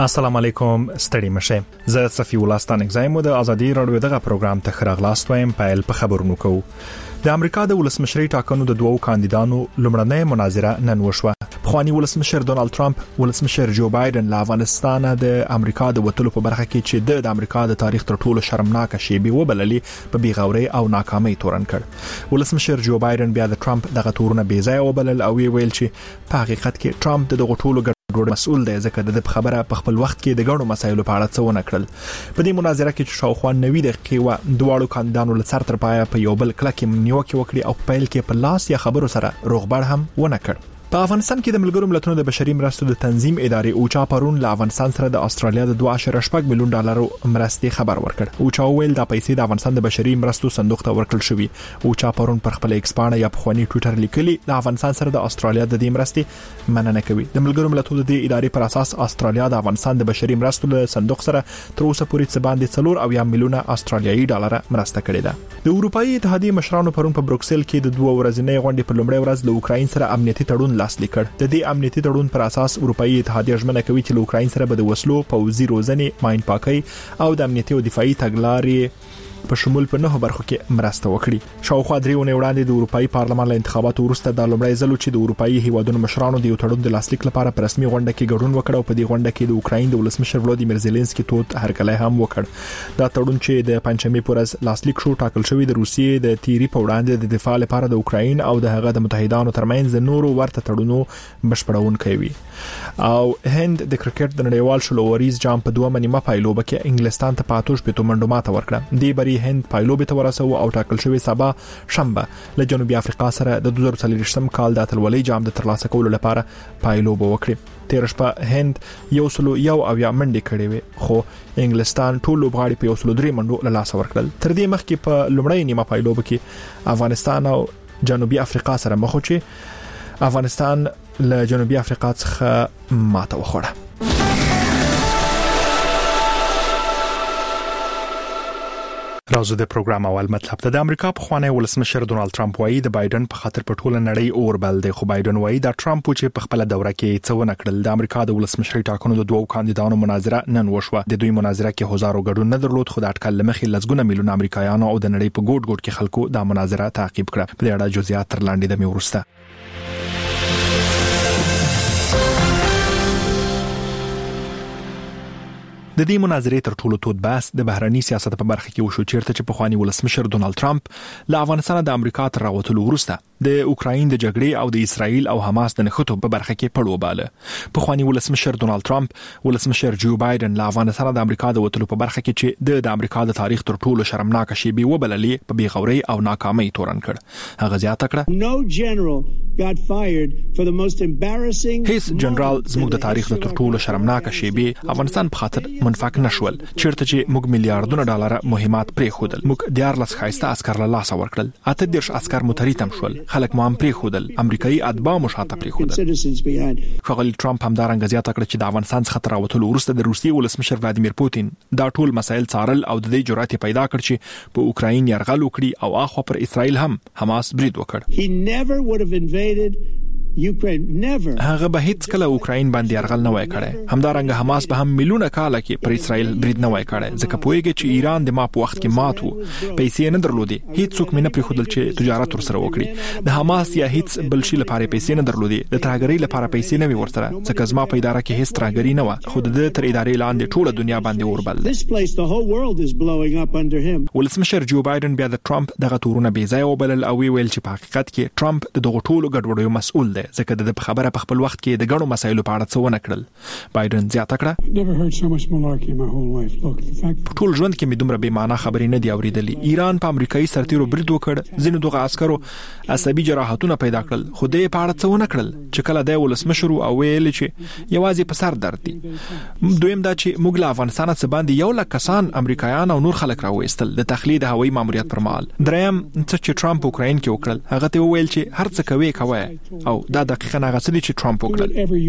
السلام علیکم ستړي مشه زه صفی الله ستانک زایم د ازادي رادیو دغه پروګرام ته خراغلاست وایم پایل په خبرونو کو د امریکا د ولسمشری ټاکنو د دوو کاندیدانو لومړنۍ مناظره نن وشوه خواني ولسمشر ډونالد ټرمپ ولسمشر جو بایدن له افغانستان د امریکا د وټلو په برخه کې چې د امریکا د تاریخ تر ټولو شرمناک شیبي وبللې په بیغوري او ناکامۍ تورن کړ ولسمشر جو بایدن بیا د ټرمپ دغه تورونه بې ځای وبلل او ویل چې په حقیقت کې ټرمپ د ټولو مسؤل دی ځکه د خبره په خپل وخت کې د ګڼو مسایلو په اړه څه ونه کړل په دې مناظره کې چې شاوخوا 90 دقیقې و دواړو کاندیدانو له سر تر پایه په یو بل کلکې نیوکه وکړي او په پیل کې په لاس یا خبرو سره روغبړ هم ونه کړ په افغانستان کې د ملګرو ملتونو د بشري مرستو د تنظیم ادارې اوچا پرون له افغانستان سره د استرالیا د 2.8 میلیون ډالرو مرستې خبر ورکړ اوچا ویل د پیسې د افغانستان د بشري مرستو صندوق ته ورکړل شوې اوچا پرون پر خپل ایکس پاڼه یا په خواني ټوئیټر لیکلي د افغانستان سره د استرالیا د دې مرستې مننه کوي د ملګرو ملتونو د ادارې پر اساس استرالیا د افغانستان د بشري مرستو له صندوق سره تر اوسه پورې څه باندې 4 میلیونه استرالیایي ډالر مرسته کړې ده د اروپאי اتحادیې مشرانو پرون په بروکسل کې د 2 ورځې غونډې په لومړۍ ورځ له اوکرين سره امنیتي تړون لاسلیک کړ د دې امنیتي تړون پر اساس اروپאי اتحادیه ژمنه کوي چې له اوکرين سره به د وسلو پوځي روزنې ماين پاکي او د امنیتي او دفاعي تګلارې په شمول په 9 برخو کې مرسته وکړي شاوخوا 3 ونې وړاندې د اروپאי پارلمان له انتخاباتو وروسته د لومړی ځل چې د اروپאי هیوادونو مشرانو د یو تړون د لاسلیک لپاره په رسمي غونډه کې ګډون وکړ او په دې غونډه کې د اوکرين د ولسمشر ولادیمیر زيلنسکي توت هرکلی هم وکړ دا تړون چې د پنځمې پورز لاسلیک شو ټاکل شوی د روسیې د تیری په وړاندې د دفاع لپاره د اوکرين او د هغه د متحدانو ترمنځ د نورو ورته تړونو بشپړون کوي او هند د کرکټ د نړیوال شلووریز جام په 2 نیمه پایلوبه کې انګلستان ته پاتوش په تومنډو ماته ورکړه دی بری هند پایلوبه ورسو او ټاکل شوی سبا شنبه له جنوبي افریقا سره د 2023 کال د اتلولۍ جام د ترلاسه کولو لپاره پایلوبه وکړي تیر شپه هند یو منډه کړې وي خو انګلستان ټول لوبغاړي په 3 منډو له لاس ورکړل تر دې مخکې په لومړی نیمه پایلوبه کې افغانستان او جنوبي افریقا سره مخ شو افغانستان له جنوبي افریقا څخه ماته وخوړه راځو د پروګرام اول مطلب ته د امریکا په خوانه ولسمشر ډونالد ټرمپ وايي د بایدن په خاطر په ټوله نړۍ اور بل دی خو بایدن وايي د ټرمپ چې په خپل دوره کې څه ونه کړل د امریکا د ولسمشري ټاکنو د دوو کاندیدانو مناظره نن وشوه د دوی مناظره کې هزارو ګډون نه درلود خو د اټکل لمخې لزګونه میلیون امریکایانو او د نړۍ په ګوټ ګوټ کې خلکو د مناظره تعقیب کړه په دې اړه جزئیات تر لاندې د میورسته د دې مناظرې تر ټولو تود بحث د بهرني سیاست په برخه کې وشو چیرته چې په خواني ولسمشر ډونالد ټرمپ له افغانستان د امریکا تر راوتلو وروسته د اوکرين د جګړې او د اسرایل او حماس د نښتو په برخه کې پړوباله په خواني ولسمشر ډونالد ټرمپ ولسمشر جو بایدن له افغانستان د امریکا د وټلو په برخه کې چې د امریکا د تاریخ تر ټولو شرمناک شیبي وبللې په بیغوري او ناکامۍ تورن کړ هغه زیاته کړه هیڅ جنرال زموږ د تاریخ تر ټولو شرمناک شیبي افغانستان په خاطر منفک نشول چیرته چې موږ میلیارډونه ډالر مهمات پرې خودل موږ 14 خایسته عسكر له لاس ورکړل 18 عسكر متریتم شول خلک مو هم پرې خودل امریکایي اتباع مو شاته پرې خودل خغل ټرمپ هم دارنګ زیاته کړ چې د افغانستان څخه تر راوتلو وروسته د روسیې ولسمشر ولادیمیر پوتین دا ټول مسایل څارل او د دې جرأت پیدا کړ چې په اوکرين يرغل وکړي او اخو پر اسرائیل هم حماس برید وکړ هغه به هیڅ کله اوکرين باندې يرغل نه وای کړي همدارنګه حماس به هم میلیونه کاله کې پر اسرائیل برید نه وای کړي ځکه پوهیږي چې ایران د ما په وخت کې ماتو پیسې نه درلودي هیڅ څوک نه پرې خودل چې تجارت ورسره وکړي د حماس یا هیڅ بل شي لپاره پیسې نه درلودي د ترهګرۍ لپاره پیسې نه وي ورسره ځکه زما په اداره کې هیڅ ترهګرۍ نه و خو د تر ادارې لاندې ټوله دنیا باندې اوربل ولسمشر جو بایدن بیا د ټرمپ دغه تورونه بې ځای وبلل او ویل چې په حقیقت کې ټرمپ د دغه ټولو ګډوډیو مسؤل دی ځکه د خبره په خپل وخت کې د ګڼو مسایلو په اړه څه ونه کړل بایدن زیاته کړه ټول ژوند کې مې دومره بې معنا خبرې نه دی اوریدلې ایران په امریکایي سرتیرو برید وکړ ځینو دغه عسکرو عصبي جراحتونه پیدا کړل خو د په اړه څه ونه کړل چې کله د ولسمشر او ویل چې یوازې په سر درد دي دویم دا چې موږ له افغانستان څخه باندې یو لک کسان امریکایان او نور خلک راوېستل د تخلید هوایي ماموریت پر مهال دریم چې ټرمپ اوکرين کې وکړل هغه ته ویل چې هر څه کوي او دا دقیقاً هغه څه چې ټرمپ وکړل.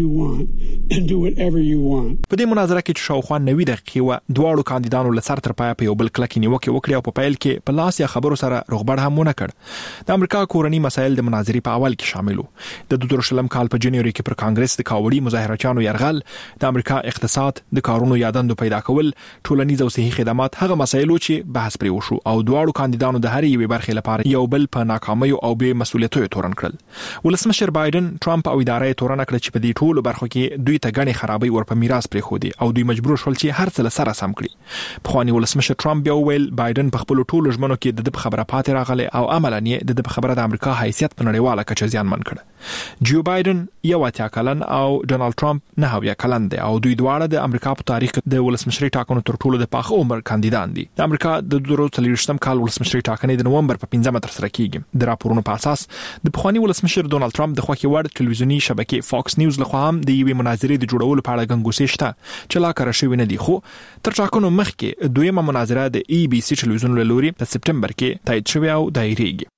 په دې مناظره کې چې شاوخوا 90 دقیقې و دواړو کاندیدانو له سر تر پایه په یو بل کلکې نیوکې وکړې او په پیل کې په لاس یا خبرو سره رغبړ هم ونه کړ. د امریکا کورنی مسایل د مناظرې په اول کې شامل وو. د 2023 کال په جنوري کې پر کانګرس د کاوړي مظاهرچیانو يرغل، د امریکا اقتصاد، د کارونو یادندو پیدا کول، ټولنیز او صحي خدمات هغه مسایل چې بحث پرې وشو او دواړو کاندیدانو د هر یوې برخې لپاره یو بل په ناکامۍ او بې مسؤلیتۍ تورن کړل. ولسمشر بایدن ټرمپ او ادارې تورن کړ چې په دې ټولو برخو کې دوی ته غني خرابې ور په میراث پرې خو دي او دوی مجبور شول چې هر څه سره سم کړي. په خواني ولسمشر ټرمپ بیا ویل بایدن په خپل ټولو ژمنو کې د خبره پاتې راغله او عملاً یې د خبره د امریکا حیثیت په نړیواله کچه زیانمن کړ. جو بایدن یو اتیا کلن او ډونالد ټرمپ 9 کلن دي او دوی دواړه د امریکا په تاریخ د ولسمشري ټاکنو تر ټولو د پاخه عمر کاندیدان دي. د امریکا د 2023 کال ولسمشري ټاکنې د نومبر په 15 تر سره کیږي. د راپورونو په اساس د پخوانی ولسمشر ډونالد ټرمپ د خوښي وړ ټلویزیونی شبکې فاکس نیوز لخوا هم د یوې مناظرې د جوړولو په اړه غنګوسې شته چې لا کار شوی نه دي، خو تر ټاکنو مخکې دویمه مناظره د ای بي سي ټلویزیون له لوري په سپټمبر کې تایید شوې او دایریږي.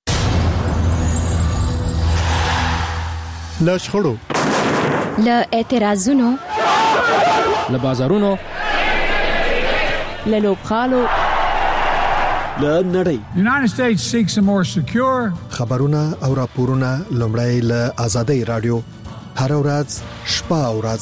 له شخړو، له اعتراضونو، له بازارونو، له لوبخالو، له نړۍ. United States seeks a more secure خبرونه او راپورونه لومړی له آزادۍ رادیو هر ورځ شپه او ورځ.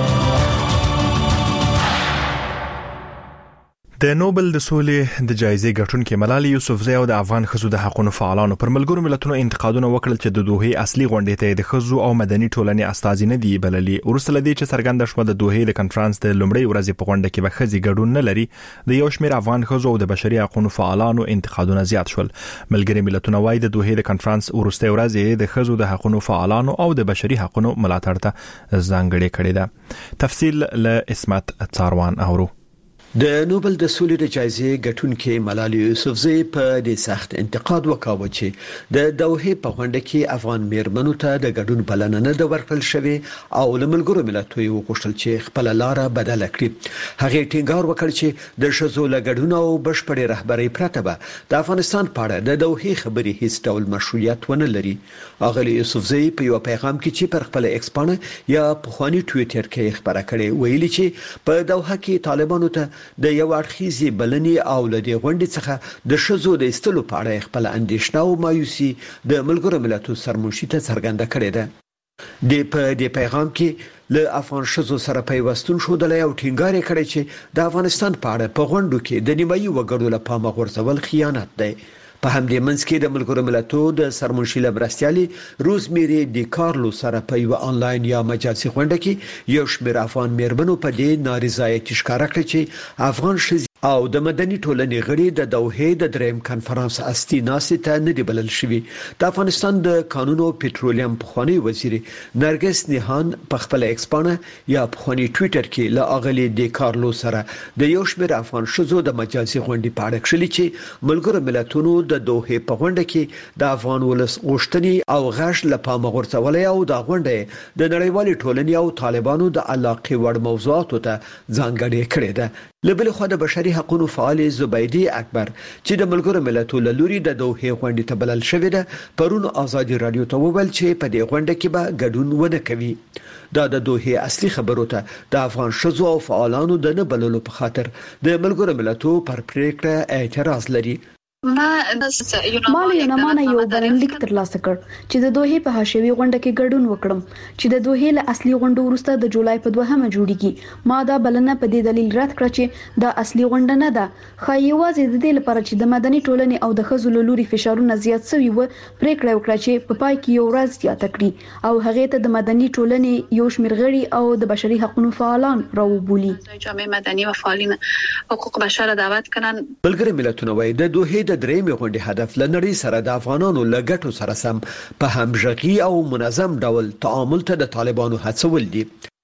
د نوبل د سولې د جایزې ګټونکې ملالۍ یوسفزۍ او د افغان ښځو د حقوقو فعالانو پر ملګرو ملتونو انتقادونه وکړل چې د دوحې اصلي غونډې ته د ښځو او مدني ټولنې استازي نه دی بللي. ورسته لدی چې څرګنده شو د دوحې د کنفرانس د لومړۍ ورځې په غونډه کې به ښځې ګډون نه لري. د یو شمېر افغان ښځو او د بشري حقوقو فعالانو انتقادونه زیات شول. ملګري ملتونه وايي د دوحې د کنفرانس ورسته ورځې د ښځو د حقوقو فعالانو او د بشري حقوقو ملاتړ ته ځانګړې کړې ده. تفصیل له اسمت څاروان اورو. د نوبل د سولې د جایزې ګټونکې ملالۍ یوسفزۍ په دې سخت انتقاد وکاوه چې د دوحې په غونډه کې افغان میرمنو ته د ګډون بلنه نه ده ورکړل شوې او له ملګرو ملتونو یې وغوښتل چې خپل لار بدله کړي. هغه ټینګار وکړ چې د ښځو له ګډون او بشپړې رهبرۍ پرته به د افغانستان په اړه د دوحې خبرې هیڅ ډول مشروعیت ونه لري. اغلی یوسفزۍ په یو پیغام کې چې پر خپل ایکس پاڼه یا په خواني ټویټر کې خبره کړې ویلي چې په دوحه کې طالبانو ته د یو اړخیزي بلنې او لدې غونډې څخه د ښځو د استلو په اړه خپل اندېښنه او مایوسي د ملګرو ملتونو سرمنشي ته څرګنده کړې ده. د پیغام کې له افغان ښځو سره پیوستون شودلې او ټینګار کړي چې د افغانستان په اړه په غونډو کې د نیمایي وګړو له پامه غورځول خیانت دی. په همدې منځ کې د ملګرو ملتونو د سرمنشي لمرستیالي روزمیری ډي کارلو سره په یو انلاین یا مجازي غونډه کې یو شمېر افغان میرمنو په دې نارضایتي ښکاره کړې چې افغان ښځې او د مدني ټولنې غړي د دوحې د دریم کنفرانس اصلي ناستې ته نه دی بلل شوي. د افغانستان د قانون او پټرولیم پخوانی وزیر نرګس نیهان په خپل ایکس پاڼه یا پخوانی ټویټر کې له اغلی ډي کارلو سره د یو شمېر افغان ښځو د مجازي غونډې په اړه کړلي چې ملګرو ملتونو د دوحې په غونډه کې د افغان ولس غوښتنې او غږ له پامه غورځولې او د غونډې د نړیوالې ټولنې او طالبانو د علاقې وړ موضوعاتو ته ځانګړې کړې ده. لبل خو د بشري حقوقو فعال زبیدی اکبر چې د ملګرو ملتونو لوري د دوحې غونډې ته بلل شوې ده پرون آزادي رادیو ته وویل چې په دې غونډه کې به ګډون ونه کوي. دا د دوحې اصلي خبرو ته د افغان ښځو او فعالانو د نه بللو په خاطر د ملګرو ملتونو پر پریکړه اعتراض لري. ما له یونامانه یو بلنلیک ترلاسه کړ چې د دوحې په حاشیوي غونډه کې ګډون وکړم چې د دوحې له اصلي غونډو وروسته د جولای په 2مه جوړیږي. ما دا بلنه په دې دلیل رد کړ چې دا اصلي غونډه نه ده، خو یوازې د دې لپاره چې د مدني ټولنې او د ښځو له لوري فشارونه زیات شوي و پریکړه وکړه چې په پای کې یو ورځ زیاته کړي او هغه ته د مدني ټولنې یو شمېر غړي او د بشري حقوقو فعالان راوبولي. جامعه مدني و فعالین حقوق بشر دعوت کنن. ملګري ملتونه وايي د دوحې د درېمې غونډې هدف لنړۍ سره د افغانانو لګټو سره سم په همغږي او منظم ډول تعامل ته د طالبانو هڅول دي.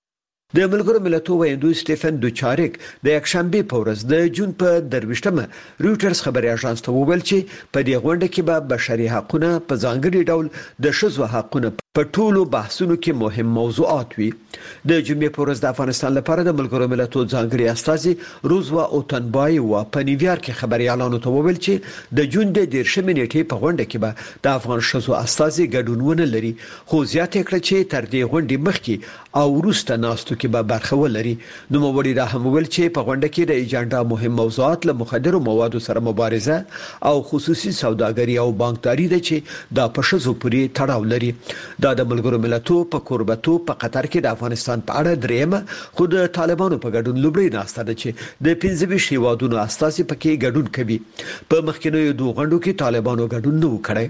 د ملګرو ملتونو ویاندوی سټيفن دوچارک د یکشنبه په ورځ د جون په 23مه رويټرز خبري اژانس ته وویل چې په دې غونډه کې به بشري حقوقونه په ځانګړي ډول د ښځو حقوقونه په ټولو بحثونو کې مهم موضوعات وي. د جمعې په ورځ د افغانستان لپاره د ملګرو ملتونو ځانګړي استازي روزوا اوتنبای و په نیویارک کې خبريالانو ته وویل چې د جون د 10 نیټې په غونډه کې به د افغان شذو استازي ګډون لري، خو زیاته کړه چې تر دې غونډې مخکې او وروسته ناستو کې به برخه ولري. نو موري را هم ویل چې په غونډه کې د ایجنډا مهم موضوعات له مخدرو موادو سره مبارزه او خصوصي سوداګري او بانکداري ده چې د پښتو پورې تړاو لري. دا د ملګرو ملتونو په کوربتو په قطر کې د افغانستان په اړه درېمه خو د طالبانو په ګډون لومړی ناسته ده چې د 25 هیوادونو استازي پکې ګډون کوي. په مخکینیو دوه غونډو کې طالبانو ګډون نه وکړي.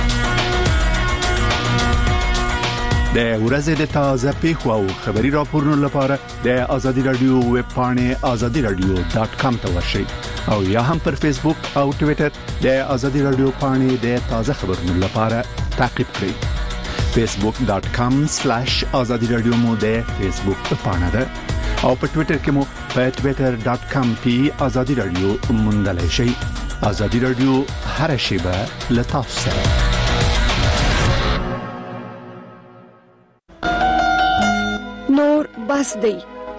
د ورځې د تازه پیښو او خبري راپورونو لپاره د ازادي رادیو ویب پاڼه azadiradio.com ته ورشئ او یا هم پر فیسبوک او ټوئیټر د ازادي رادیو پاڼه د تازه خبرونو لپاره تعقیب کړئ. facebook.com/azadi radio مو د فیسبوک پاڼه ده او په ټوئیټر کې مو په twitter.com/azadi radio موندلای شئ. ازادي رادیو هر شیبه لتاسو سره. نور بس دی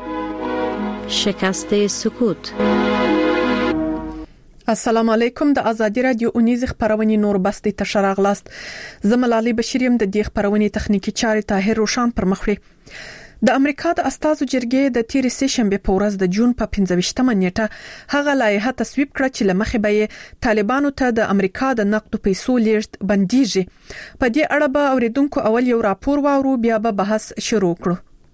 شکست سکوت. السلام علیکم. د ازادي رادیو اونیز خبرونه نور بستی تشراغلاست. زملالي بشریم د دې خبرونه تخنیکی چارې طاهر روشان پر مخ وړي. د امریکا د استازو جرګې د تیر سه شنبه په ورځ د جون په 15مه نیټه هغه لایحه تصویب کړه چې لمخې به طالبانو ته د امریکا د نقد پیسو لیږد بنديږي. په دې اړه به اوریدونکو اول یو راپور واورو بیا به بحث شروع کړو.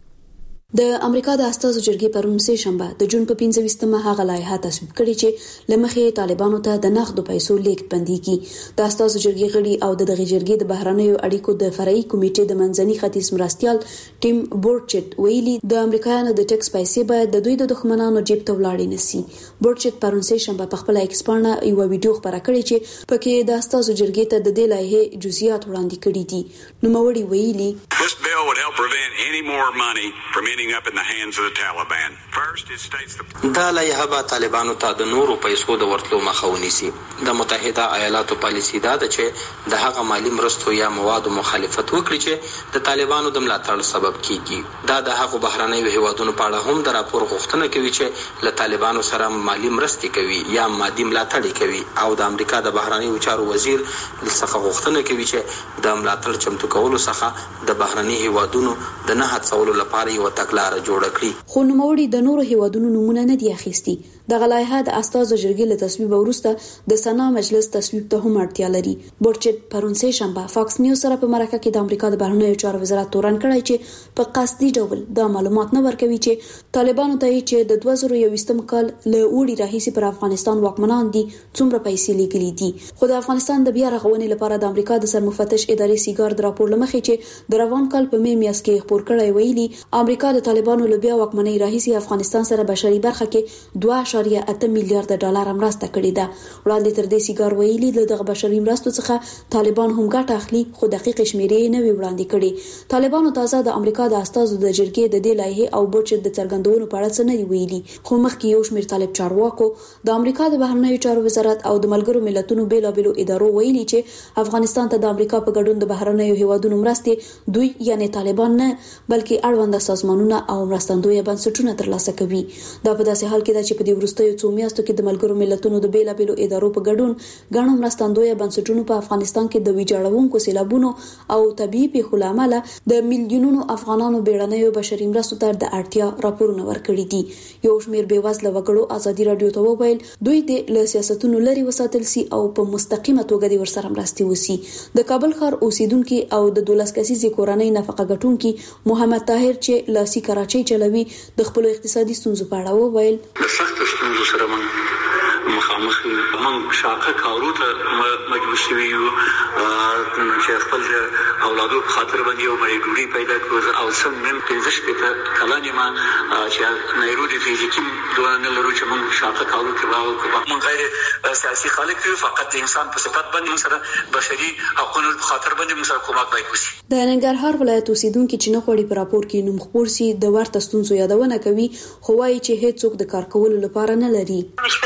د امریکا د استازو جرګې پرون سه شنبه د جون په 15مه هغه لایحه تصویب کړې چې لمخې طالبانو ته د نقد پیسو لیږد بنديږي. د استازو جرګې غړي او د دغه جرګې د بهرنیو اړیکو د فرعي کمیټې د منځني ختیځ مرستيال ټیم بورچټ ویلي د امریکایانو د ټیکس پیسې باید د دوی د دښمنانو جیب ته ولاړې نشي. بورچټ پرون سه شنبه په خپل ایکس باندې یو ویډیو خبره کړې چې پکې د استازو جرګې ته د دې لایحه جزئیات وړاندې کړي دي. نو موري ویلي This bill would help prevent any more money from ending up in the hands of the Taliban. First, it states دا لایحه به طالبانو ته د نورو پیسو د ورتلو مخه ونیسي. د متحده ایالاتو پالیسي دا ده چې د هغه مالی مرستو یا موادو مخالفت وکړي چې د طالبانو د ملاتړ سبب کیږي. دا د هغو بهرنیو هیوادونو په اړه هم د راپور غوښتنه کوي چې له طالبانو سره مالی مرستې کوي یا مادي ملاتړ کوي او د امریکا د بهرنیو چارو وزیر څخه غوښتنه کوي چې د ملاتړ چمتو کولو څخه د بهرنیو هیوادونو د نه هڅولو لپاره یو تګلارې جوړ کړي. خو نوموړي د نورو هیوادونو نمونه نه دی اخیستي. د غلایحه د استازو جرګې له تصویب وروسته د سنا مجلس تصویب ته هم اړتیا لري. بورچټ پرون سه شنبه فاکس نیوز سره په مرکه کې د امریکا د بهرنیو چارو وزارت تورن کړی چې په قصدي ډول د معلومات نه ورکوي چې طالبانو ته چې د 2021م کال له اوړي راهیسې پر افغانستان واکمنان دي څومره پیسې لګلې دي. خو د افغانستان د بیا رغونې لپاره د امریکا د سرمفتش ادارې سیګار د راپور لمخې چې د روان کال په می میاشت کې خبر کړی ویلي امریکا د طالبانو له بیا واکمنۍ راهیسې افغانستان سره بشري برخه کې 2.8 میلیارډ ډالر مرسته کړې ده. وړاندې تر دې سیګار ویلي دغه بشري مرستو څخه طالبان هم ګټه اخلي خو دقیق شمیرې نه وی وړاندې کړي. طالبانو تازه د امریکا د استازو د جرګې د دې لایحه او بورچټ د څرګندونو په اړه څه نه ویلي. خو مخکې یو شمېر طالب چارواکو د امریکا د بهرنیو چارو وزارت او د ملګرو ملتونو بیلابېلو ادارو ویلي چې افغانستان ته د امریکا په ګډون د بهرنیو هیوادونو مرستې دوی یعنی طالبان نه بلکې اړوند سازمانونه او مرستندوی بنسټونه ترلاسه کوي. دا په داسې حال کې ده چې په دې وروستیو څو میاشتو کې د ملګرو ملتونو د بیلابېلو ادارو په ګډون غاڼو مرستندوی بنسټونو په افغانستان کې د ویجاړونکو سیلابونو او طبيعي پیښو لامل د میلیونونو افغانانو بیړنیو بشري مرستو ته د اړتیا راپورونه ورکړي دي. یو شمېر بیوزله وګړو ازادي رادیو ته وویل دوی د سیاستونو لري وساتل سي او په مستقیمه توګه د ورسره مرستې وسی. د کابل ښار اوسیدونکو او د 12 کسیزې کورنۍ نفقه ګټونکو محمد طاهر چې لاسي کراچۍ چلوي د خپل اقتصادي ستونزو په اړه وویل سخت ستونزو سره مخامخ من شاقه کارو ته مجبور شوی یو چې خپل اولادو په خاطر باندې یو مې ډوډۍ پیدا کړو او سم نن 15 کلانې ما چې نایروبي فزیکی دوه نه لرو چې من شاقه کارو کې واو من غیر سیاسي خالق فقط انسان په صفات باندې سره بشري حقوقو په خاطر باندې موږ کومک وکړي. د ننګرهار ولایت اوسیدونکو چې نه غوړي په راپور کې نوم خبر سي د ورته ستونزو یادونه کوي خو وايي چې هیڅ څوک د کار کولو لپاره نه لري. مشکلات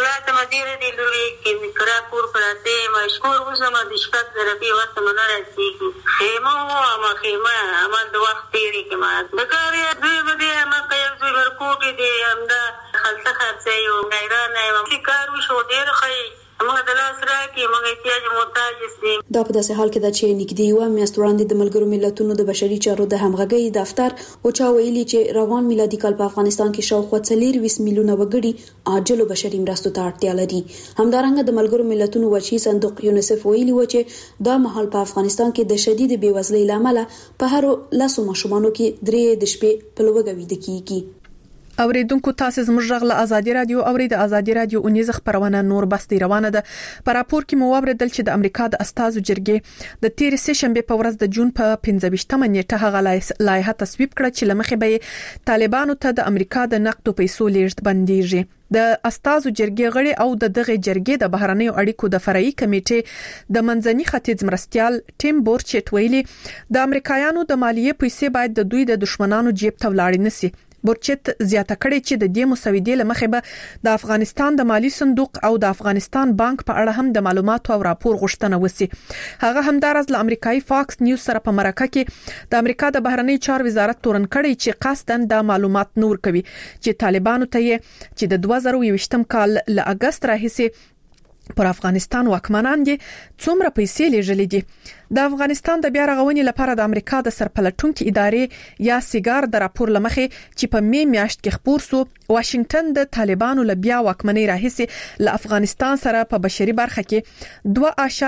ډېر دي لوري کې کرا کور پراته مشکور اوسم د شپږ دربي وخت مونږ راځي خیمه ما خیمه ما د وخت تیری کې ما د کار دوی بده ما قیل دوی ورکوټي دي همدا خلصه خرڅه یو غیرانه ما کار وشو ډېر خې موږ د لاس راکې موږ احتیاج محتاج دي. دا په داسې حال کې ده چې نږدې یو میاشت وړاندې د ملګرو ملتونو د بشري چارو د همغږۍ دفتر او چا ویلي چې روان میلادي کال په افغانستان کې شاوخوا 24 میلیونه وګړي عاجلو بشري مرستو ته اړتیا لري. همدارنګه د ملګرو ملتونو وچی صندوق یونیسف ویلي و چې دا مهال په افغانستان کې د شدید بیوزلۍ لامل په هر لاسو ماشومانو کې 3 د شپې په لوګه ویده کیږي. اوریدونکو تاسو زموږ غږ له ازادي رادیو اورید ازادي رادیو اونیز خبرونه نور بس دی روانه ده. په راپور کې مو اوریدل چې د امریکا د استازو جرګې د 13 شنبه په ورځ د جون په 15مه نیټه هغه لایحه تصویب کړه چې لمخې به طالبانو ته د امریکا د نقدو پیسو لیږد بندیږي. د استازو جرګې غړي او د دغه جرګې د بهرنیو اړیکو د فرعي کمیټې د منځني ختیځ مرستيال ټیم بورچټ ویلي د امریکایانو د مالیې پیسې باید د دوی د دشمنانو جیب ته ولاړ نشي. بورچټ زیاته کړې چې د دې مسودې لمخې به د افغانستان د مالی صندوق او د افغانستان بانک په اړه هم د معلوماتو او راپور غوښتنه وسی. هغه همدارس له امریکایي فاکس نیوز سره په مرکه کې د امریکا د بهرنی چارو وزارت تورن کړی چې قصدن د معلومات نور کوي چې طالبانو ته چې د 2020م کال له اگست راهیسې پر افغانستان واکمنان دي څومره پیسې لېږلې دي. د افغانستان د بیا رغونې لپاره د امریکا د سرپلټونکو ادارې یا سیګار د راپور لمخې چې په می میاشت کې خبر سو واشنگټن د طالبانو له بیا واکمنۍ راهیسې له افغانستان سره په بشري برخه کې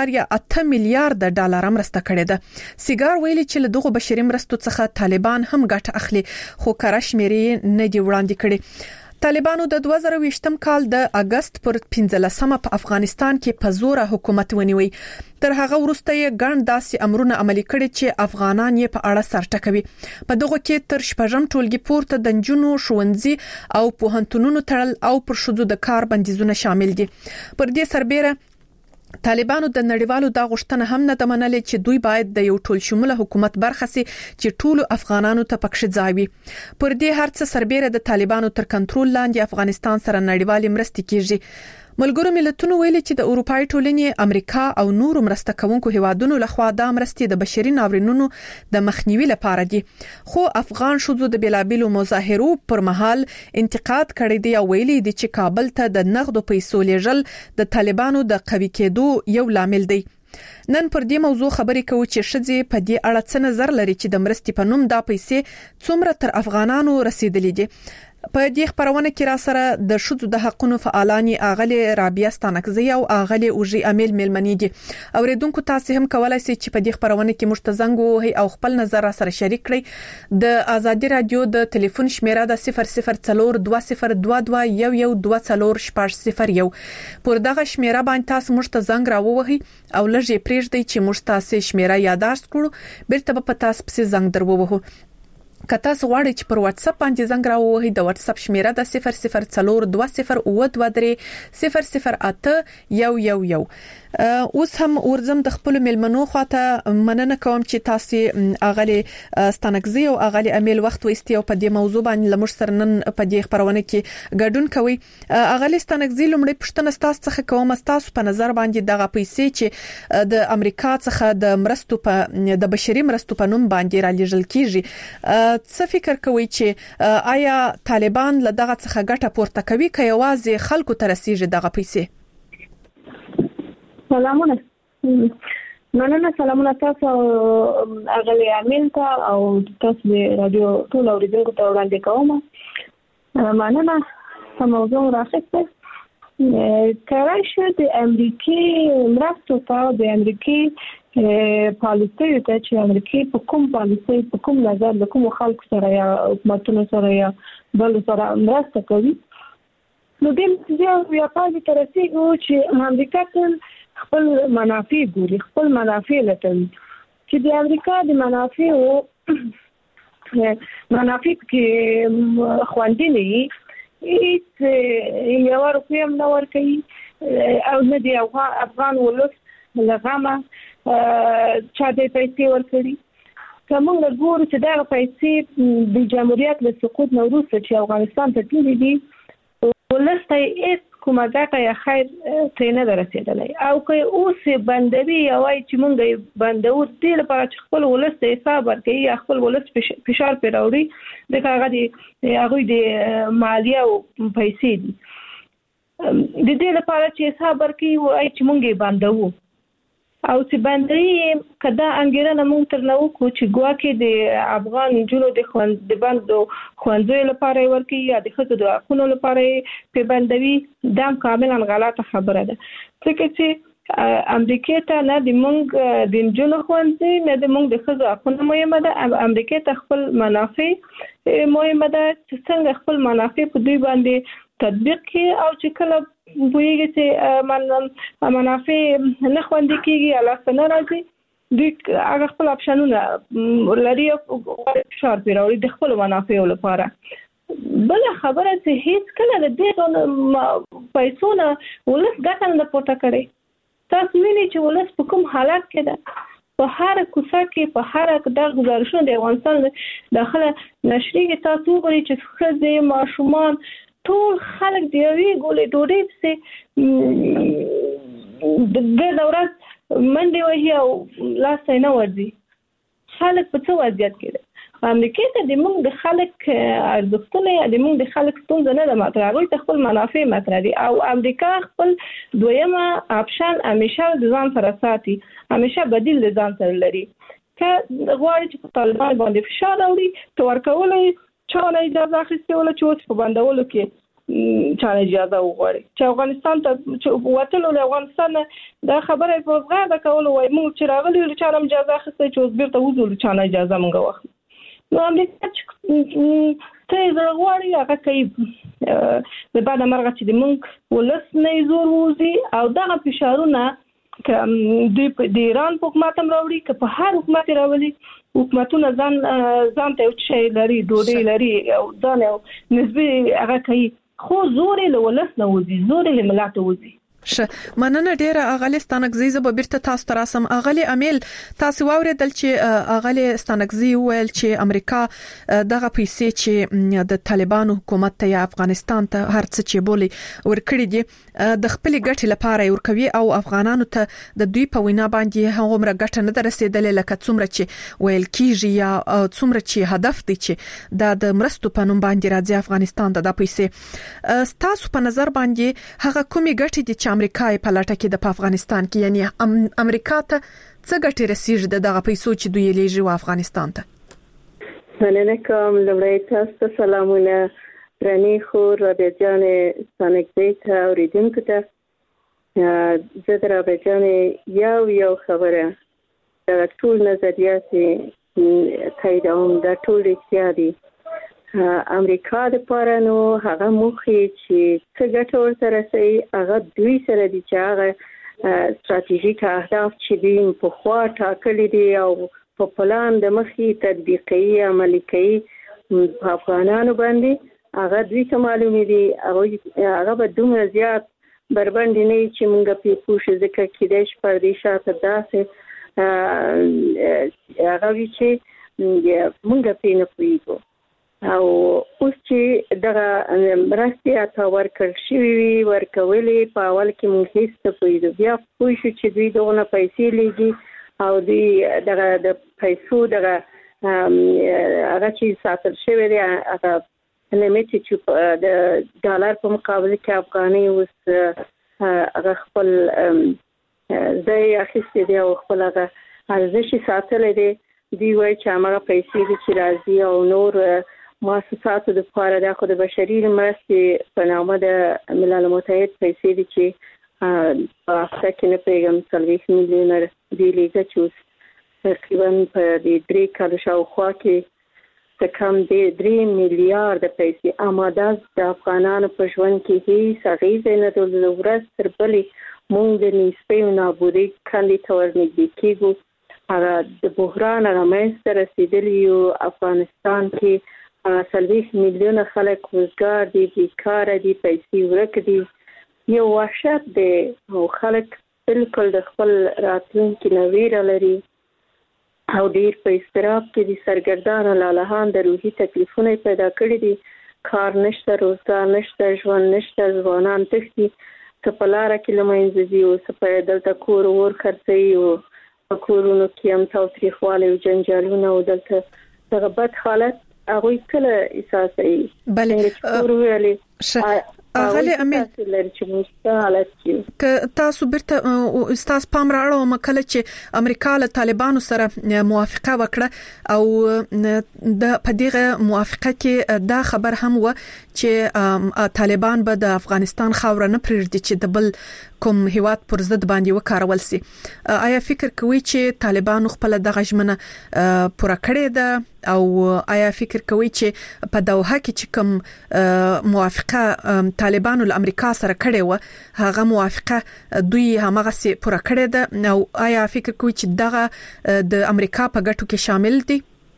2.8 میلیارډ ډالر مرسته کړې ده. سیګار ویلي چې له دغه بشري مرستو څخه طالبان هم ګټه اخلي خو کارش مېری نه دی وړاندې کړي. طالبانو د 2020م کال د اگست پر 15مه په افغانستان کې په زور حکومت ونیوي. تر هغه وروسته یې ګڼ داسې امرونه عملي کړي چې افغانان یې په اړه سرټکوي. په دغه کې تر شپږم ټولګي پورته د نجونو ښوونځي او پوهنتونونو تړل او پر شذو د کار بندیزونه شامل دي. پر دې سربېره طالبانو د نړیوالو دا غوښتنه هم نه منلې چې دوی باید د یو ټول شموله حکومت برخه سي چې ټول افغانانو ته پکښ ځای وي. پر دې هرڅه سربېره د طالبانو تر کنټرول لاندې افغانستان سره نړیوالې مرستې کیږي. ملګرو ملتونو ویلي چې د اروپای ټولنې امریکا او نورو مرسته کوونکو هیوادونو لخوا د مرستې د بشري ناورینونو د مخنیوي لپاره دي. خو افغان شذو د بلابلو مظاهرو پر مهال انتقاد کړی دی او ویلي دي چې کابل ته د نقدو پیسو لیږل د طالبانو د قوي کېدو یو لامل دی. نن پر دې موضوع خبرې کوو چې شذې په دې اړه څه نظر لري چې د مرستې په نوم دا پیسې څومره تر افغانانو رسیدلې دي. په دې خبرونه کې را سره د شذو د حقونو فعالانی اغلی رابعه ستانکزی او اغلی اوجی امیل ملمنی دي. اوریدونکو تاسو هم کولای شئ چې په دې خبرونه کې مشتزنګ وهي او خپل نظر را سره شریک کړئ. د ازادي رادیو د ټلیفون شمیره د 0042011240 پر دغه شمیره باندې تاسو مشتزنګ را ووهي او لږه پریږدئ چې مشتاسه شمیره یاداشت کړو بیرته په تاسو پسې زنګ درووهو. کته سوړی چې پر واتس اپ باندې زنګ راووهي د واتس اپ شمیره د 002022000811. اوس هم ورزم د خپل ملمنو خواته مننه کوم چې تاسو اغلی ستانکزی او اغلی امیل وخت وستي او په دې موضوع باندې لمر سره نن په دې خبرونه کې ګډون کوي. اغلی ستانکزی لومړی پښتنه تاسو څخه کوم تاسو په نظر باندې دغه پیسې چې د امریکا څخه د مرستو په د بشري مرستو په نوم باندې را لېږل کیږي څه فکر کوي چې آیا طالبان له دغه څخه ګټه پورته کوي که یوازې خلکو ته رسیږي دغه پیسې؟ سلامونه سلامونه تاسو اغلی عامل ته او تاسو د رادیو ټول اوریدونکو ته وړاندې کوم. مننه په موضوع راخسته کارای شو د امریکای مرستو ته د امریکای پالیسي ته چې امریکای په کوم پالیسي په کوم نظر د کوم خلکو سره یا حکومتونو سره یا بل سره مرسته کوي نو د یا پاتې ترسيږي چې امریکا ته خپل منافع ګوري خپل منافع لټوي چې د امریکا د منافع کې خوندې نه هیڅ یو روپیا هم نه ورکوي او نه دی افغان ولس لغمه چا د پیسې ورکړي. کومه ګورو چې دا پیسې د جمهوریت له سقوط نه وروسته چې افغانستان ته تللي دي ولسته هیڅ کومه ګټه یا خیر ترې نه رسیدلی او که اوس بندوي یا وایي چې مونږ بندو دې لپاره چې خپل ولس ته حساب ورکړي یا خپل ولس فشار پرې راوړي د هغوی د مالیه او پیسې دي د دې لپاره چې حساب ورکړي وایي چې مونږ یې بندوو او چې باندې کدا انګیرنه مونږ تر نو کو چې ګواکې د افغان جنو د بندو خوندوی لپاره ورکی یا د خځو د حقوقو لپاره په بندوي دام کاملا غلطه خبره ده ځکه چې امریکا ته نه د مونږ د جنو خوندې نه د مونږ د خځو حقوقو مهمه ده امریکا ته خپل منافع مهمه ده چې څنګه خپل منافع په دوی باندې تطبیق کړي او چې کله ویږي چې منافع نه خوندې کیږي علاوه نه راځي دوی هغه خپل اپشنونه لري او فشار پیراوړي د خپل منافع لپاره بل خبره چې هیڅ کله د دې پیسو نه ولس ګټه نه پورته کوي تاسو وینئ چې ولس په کوم حالت کې ده په هر کوڅه کې په هر د گزارشونو د افغانستان داخله نشري کې تاسو وګورئ چې ښځې ماشومان ټول خلک دی وی ګولې ډوډۍ په د دورات منډي وهي او لاس نه ورځي خلک په څه وضعیت کې ده امریکا ته د موږ د خلک ارزښتونه د موږ د خلک ستونزه نه ده مطرح هغوی ته خپل منافع مطرح دي او امریکا خپل دویمه اپشن همیشه د ځان سره ساتي همیشه بدیل د ځان سره لري که غواړي چې په طالبان باندې فشار راوړي تو ورکولای چانه اجازه اخیسته ولا چې اوس په بندولو کې چانه اجازه وغواړي چې افغانستان ته وتلو له افغانستان دا خبره په غاړه کول وای موږ چې راغلي له چانه اجازه اخیسته چې اوس بیرته وځو چانه اجازه مونږ واخلو نو امریکا ته زغواړي هغه کوي د بعد مرغه چې د مونږ ولس نه زور وځي او دغه فشارونه که د ایران په حکومت هم راوړي که په هر حکومت راولي حکومتونه ځان ته یو شی لري ډوډۍ لري او ځان یو نسبي هغه کوي خو زور له ولس نه وځي زور له ملت وځي مننه ډیره اغلی ستانکزی زب بیرته تاسو تراسم اغلی امیل تاسو واوریدل چې اغلی ستانکزی ویل چې امریکا دغه پیسې چې د طالبانو حکومت ته یا افغانستان ته هر څه چې بولی ورکړي دي د خپل ګټې لپاره ورکوي او افغانانو ته د دوی په وینا باندې هغومره ګټه نه درسېدلې لکه څومره چې ویل کیږي یا څومره چې هدف دی چې د مرستو په نوم باندې راځي افغانستان ته د پیسې تاسو په نظر باندې هغه کومي ګټې دي امریکا په لټه کې د افغانستان کې یعنی امریکا ته څه ګټه رسیږي دغه پیسو چې دوی لیږي و افغانستان ته مننه کوم لومړی تاسو سلامونه رني خور رابعه جان ستانکزی ته اوریدونکو ته زه د رابعه جان یو خبره د ټول نظریات تاییدوم د ټول رښتیا دي امریکا د پاره نو هغه مخې چې څه ګټه ورته رسي هغه دوی سره دي چې هغه ستراتیژیک اهداف چې دوی په خوا ټاکلي دي او په پلان د مخې تطبیقي عملي کوي په افغانانو باندې هغه دوی ته معلومه دي هغه به دومره زیات بربند نه چې موږ په پوښ ځکه کېدای شي پر دې شاته داسې هغه وی چې موږ په نه پوهیږو او اوس چې دغه مرستې اته ورکړل شوې وي ورکولې په اول کې موږ هیڅ څه پوهېدو بیا پوه شو چې دوی دغونه پیسې لیږي او دوی دغه د پیسو دغه هغه چې ساتل شوی دی هغه لیمیټ چې د ډالر په مقابل کې افغاني اوس هغه خپل ځای اخیستی دی او خپل هغه ارزش ساتلی دی دوی وایي چې هماغه پیسې دي چې راځي او نور مؤسساتو د لپاره د خو د بشري مرستې په نامه د ملل متحد پیسې دي چې په هفته کې نه پیغام 40 میلیونه دی لیږي چې تقریبا په دې 3 کال شاوخوا کې څه کم دی 3 میلیارډ پیسې آماده د افغانانو په ژوند کې هیڅ اغیزه نه درلوده ورځ تر بلې موږ د نسبي نابودۍ کندې ته ورنږدې کېږو هغه د بحران هغه منځته رسېدلي یو افغانستان کې 40 میلیونه خلک وزګار دي بیکاره دي پیسې ورک دي یو وحشت دی او خلک بالکل د خپل راتلونکي نه ویره لري او ډیر په استراب کې دي سرګردان لاله هم د روحي تکلیفونه پیدا کړي دي کار نشته، روزګار نشته، ژوند نشته، ځوانان تښتي، څه په لاره کې له منځه ځي او څه په دلته کور ور خرڅوي او په کورونو کې هم تاوتریخوالی او جنجالونه او دلته دغه بد حالت هغوی کله احساسوي. بله اغلی امیل که تاسو برته استاد پام راړو مکله چې امریکا له طالبانو سره موافقه وکړه او د پدیغه موافقه کې دا خبر هم و چې طالبان به د افغانستان خاور نه پرېږدي چې د بل کوم هیواد پر ضد باندې وکارول سي. آیا فکر کوي چې طالبان خپل دغه ژمنه پوره کړې ده او آیا فکر کوي چې په دوحه کې چې کوم موافقه طالبانو له امریکا سره کړې و هغه موافقه دوی همغه سي پوره کړې ده او آیا فکر کوي چې دغه د امریکا په ګټو کې شامل دي؟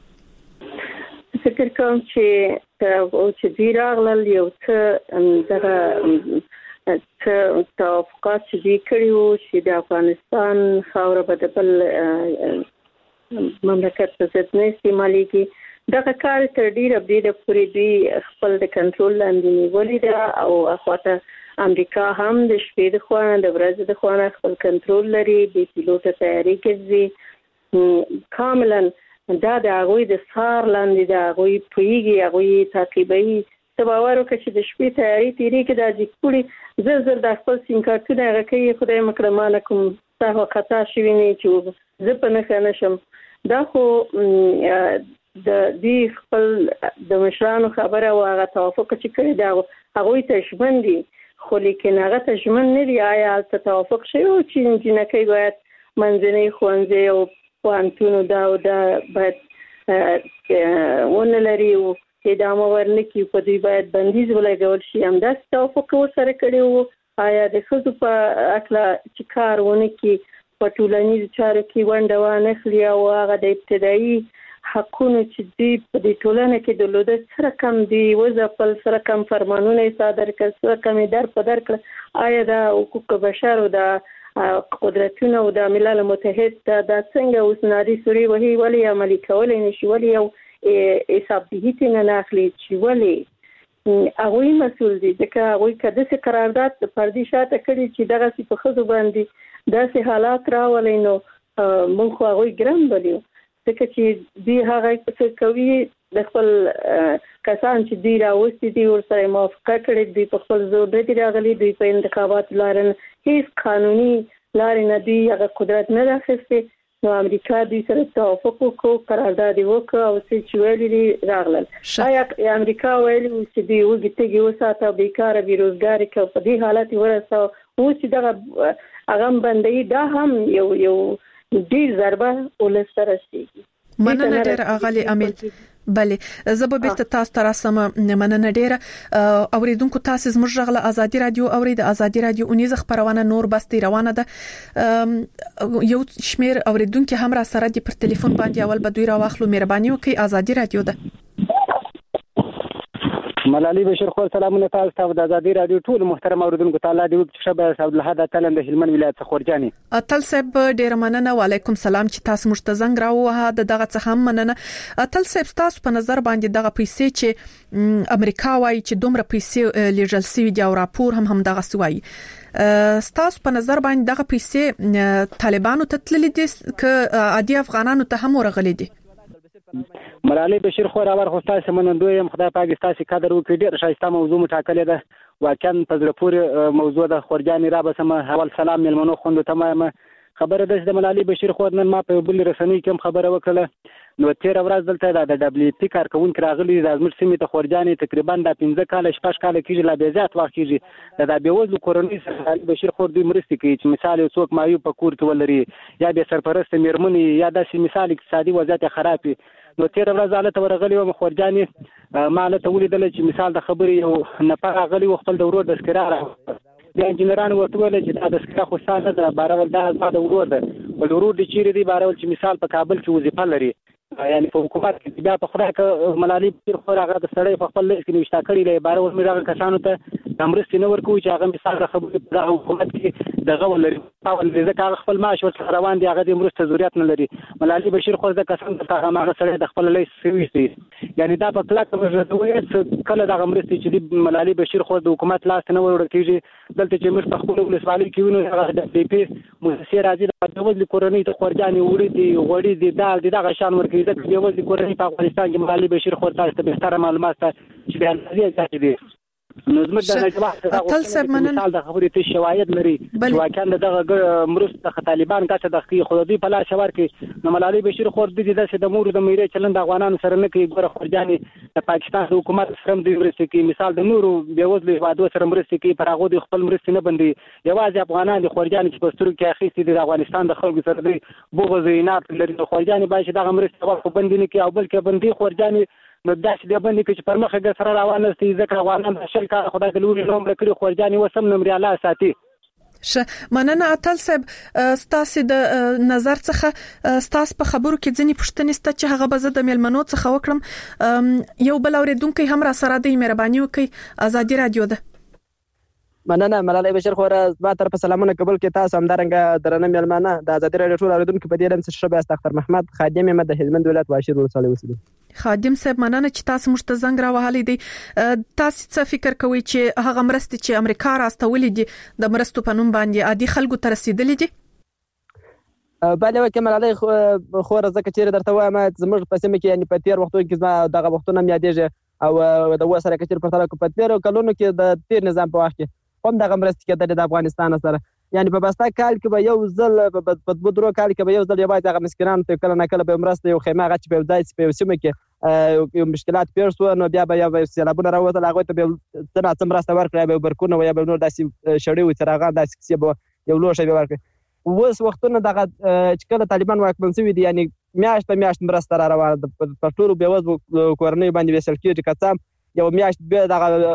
فکر کوم چې دوی راغلل یو څه دغه توافقات چې دوی کړي وو چې د افغانستان خاوره به د بل مملکت په ضد نه استعمالېږي. دغه کار تر ډیره بریده پورې دوی خپل د کنټرول لاندې نیولې ده او اخواته امریکا هم د شپې د خوا د ورځې د خوا خپل کنټرول لري، د پیلوټ تیاری کوي کاملا. دا د هغوی د سار لاندې د هغوی پوهیږي، هغوی تعقیبوي. ته باور وکړه چې د شپې تیاری تېرېږي دا جګپوړي زر د خپل سیم کارتونه هغه کوي خدای مکړه ما نه کوم سهو خطا شوي نه چې زه په نښه نشم. دا خو د دې خپل د مشرانو خبره او هغه توافق چې کړی دا هغوی ته ژمن دي، خو لیکن هغه ته ژمن نه دي. آیا هلته توافق شوی و چې جنکۍ باید منځنۍ ښوونځی او پوهنتون دا باید ونه لري او ادامه ورنکړي، په دوی باید بندیز ولګول شي. همداسې توافق ورسره کړی وو. آیا د ښځو په هکله چې کار ونه کړي، په ټولنیزو چارو کې ونډه وانخلي او هغه د ابتدایي حقونو چې دوی په دې ټولنه کې درلوده سره کم دي وځپل، سره کم فرمانونه یې صادر کړل، سره کم یې در په در کړل. آیا د حقوق بشر او د قدرتونه او د ملل متحد دا څنګه اوس ناري سوري وهي ولې عملي کولی نشي؟ ولې یو حساب دهیت نه ناخلی چې ولې هغوی مسؤل دي؟ ځکه هغوی که داسې قرارداد د پردي شاته کړي چې دغسې په ښځو باندې داسې حالات راولي نو موږ خو هغوی ګرم بلیو. ځکه چې دوی هغه څه کوي د خپل کسان چې دوی راوستي دي ورسره موافقه کړې، دوی په خپل زور نه دي راغلي، دوی په انتخاباتو لارې هیڅ قانوني لارې نه دوی هغه قدرت نه راخیستې. نو امریکا دوی سره توافق وکړو، قرارداد یې وکړ او څه چې ویلي دي راغلل. آیا امریکا ویلي چې دوی وږي تږي وساته او بیکاره بېروزګاري کړه، په دې حالت یې ورسوه، اوس چې دغه هغه بندوي دا هم یو ډېر ضربه ولس ته رسېږي. مننه ډېر اغلی امیل. بله زه به بیرته تاسو ته راسم. مننه ډیره. اوریدونکو تاسو زموږ غږ ازادي رادیو اورید. ازادي رادیو اونیز خبرونه نور بستي روانه ده. یو شمیر اوریدونکو هم را سره دي پر ټلیفون باندې اول به دوی را واخلو. مهرباني وکړئ. ازادي رادیو ده. ملالي بشیر خو سلامونه تاسو ته د ازادي رادیو ټول محترم اوریدونکو تعالی دی چې شبه سعود الحد تلند هلمند ولایت څخه خورجاني اتل صاحب ډیر مننه. وعلیکم سلام چې تاسو مشته زنګ راوه دغه څه هم مننه. اتل صاحب تاسو په نظر باندې دغه پیسې چې امریکا وايي چې دومره پیسې لیږل سوي دي او راپور هم دغه سوي، تاسو په نظر باندې دغه پیسې طالبانو ته تللي دي که عادي افغانانو ته هم ورغلي دي؟ ملالي بشیر خو راور خو تاسو منندوی خدای پاک تاسو قدر وکړي. ډیر شایسته موضوع مټاکلې ده، واقعا په زړه پورې موضوع ده. خورجاني را بسم اول سلام ملمنو خوند تمام خبره ده د ملالي بشیر خو نن ما په بل رسنۍ کې خبره وکړه. نو تیر ورځ دلته د دبليو پی کارکونکو راغلي د ازمر سیمه ته خورجاني تقریبا د 15 کال شپږ کال کېږي لا به زیات وخت کېږي د بیوزلو کورنۍ سره بشیر خور دوی مرستې کوي چې مثال یو څوک مایو په کور کې ولري یا به سرپرست میرمنې یا د مثال اقتصادي وضعیت خرابي. نو تیر ورځ حالت ورغلی و خورجاني ماله ته ولیدل چې مثال د خبرې یو نفر غلی و خپل د ورور د سکرار د انجنیرانو ورته ویل چې دا د سکرار خو ستاسو د بارول د ازاد ورور ده ول ورور د چیرې دی بارول چې مثال په کابل کې وظیفه لري، یعنی په حکومت کې بیا په خدای ک ملالي پیر خو هغه د سړی په خپل لیست کې نوښتا کړی لري بارول میراغ کسانو ته امرستي نه ورکوي چې هغه مثال خبرې په حکومت کې دغه ولري او ځکه خپل معاش ورسره روان دي هغه د مرسته ضرورت نه لري. ملالي بشیر خو د قسم ته هغه سره د خپل لیس سوي یعنی دا په کلاک ورته کله د امرستي چې ملالي بشیر خو د حکومت لاس نه ورکیږي دلته چې موږ په خپل ولسوالۍ کې وینو هغه د پی پی مؤسسه راځي د وځي کورنۍ ته خورجاني وړي دي غوړي دي دال دي دغه شان ورکیږي د وځي کورنۍ په افغانستان کې ملالي بشیر خو تاسو ته به ستاره معلومات چې بیان لري دي. نو زموږ د نجواح تل سب منن د خبرې ته شواهد لري چې واکان دغه مرسته طالبان کاته د خي خودي په لاس ور کې نو ملالي بشیر خور دي د مور د میره چلند افغانانو سره نه کوي ګوره خورجاني د پاکستان حکومت سره د مرسته کې مثال د نورو بیوزلو هوادو سره مرسته کې پر هغه د خپل مرسته نه بندي یوازې افغانان د خورجاني چې پسترو کې اخیستي د افغانستان د خلکو سره دی بغض عینات لري نو خورجاني باید دغه مرسته خو بندي نه کوي او بلکې بندي خورجاني نو داسې د باندې چې پر مخه د سره روانه ستې ځکه افغانان د شل کار خدای د لوري نوم لري خورجاني وسم نمبر الله ساتي. مننه اتل صاحب ستاسو د نظر څخه ستاسو په خبرو کې ځنی پښتنې ست چې هغه بزه د ملمنو څخه وکړم یو بل اوریدونکو هم را سره د مهرباني وکي آزادي رادیو ده. مننه ملالي بشیر خو ما طرف سلامونه قبول کې تاسو همدارنګه درنه ملمانه د آزادي رادیو ټول اوریدونکو په دې لم څه شبه استغفر محمد خادم مې د هلمند ولایت واشیر ولسوالۍ اوسېدل. خادم صاحب مننه چې تاسو موږ ته زنګ راوهلې دي تاسو څه فکر کوئ چې هغه مرستې چې امریکا راستولې دي د مرستو په نوم باندې عادي خلکو ته رسیدلې دي؟ بله وکه ملالي خو ځکه چې درته وایم زموږ په سیمه کې یعنی په تیر وختونو کې دغه وختونه مې یادېږي او د وسره کچیر په تلکو په تیر کلونو کې د تیر نظام په وخت کې هم دغه مرستې کېدلې د افغانستان سره یعنی په بستا کال کې به یو ځل په بدرو کال کې به یو ځل یوازې هغه مسکینانو ته کله نه کله به مرسته یو خیمه غچ په ځای په سیمه کې یو مشکلات پیښ شو نو بیا به یو سیلابونه راوځل هغه ته به څنګه مرسته ورکړي به برکونه یا به نور داسې شړې و څراغان داسې کیسه به یو لوښه به ورکړي اوس وختونه دغه چې کله طالبان واکمن شوي دي یعنی میاشت مرسته را روانه ده په ټولو بېوزلو کورنیو باندې ویشل کېږي که څه یو میاشت بیا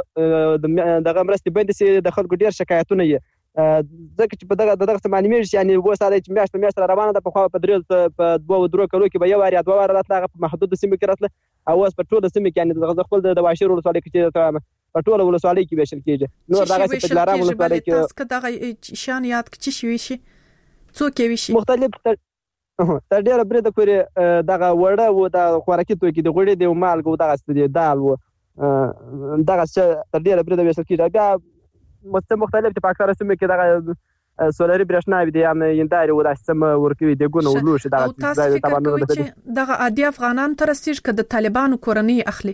دغه مرستې بندې شي د خلکو ډېر شکایتونه یې ځکه چې په دغه څه معلومیږي چې یعنی اوس هغه چې میاشت را روانه ده پخوا په دوه کلو کې به یو وار یا دوه واره راتله هغه په محدودو سیمو کې راتله او اوس په ټوله سیمه کې یعنی د خپل د واشیر ولسوالۍ کې په ټوله ولسوالۍ کې ویشل کېږي نور دغه په دلارام ولسوالۍ کې تاسو دغه شان یاد کړئ شي وشي څوک یې وشي مختلف تر ډیره برید پورې دغه وړه و د خوراکي توکي د غوړي د مالګو دغه ستدي دال و دغه تر ډیره برید ویشل کېږي بیا مختلف د پاکستان سیمه کې دغه سولري برېښنا دي ام ینداري و د سم ورکوي د ګونو ولوش دغه دغه عادي افغانان تر سیج کې د طالبانو کورنۍ اخلي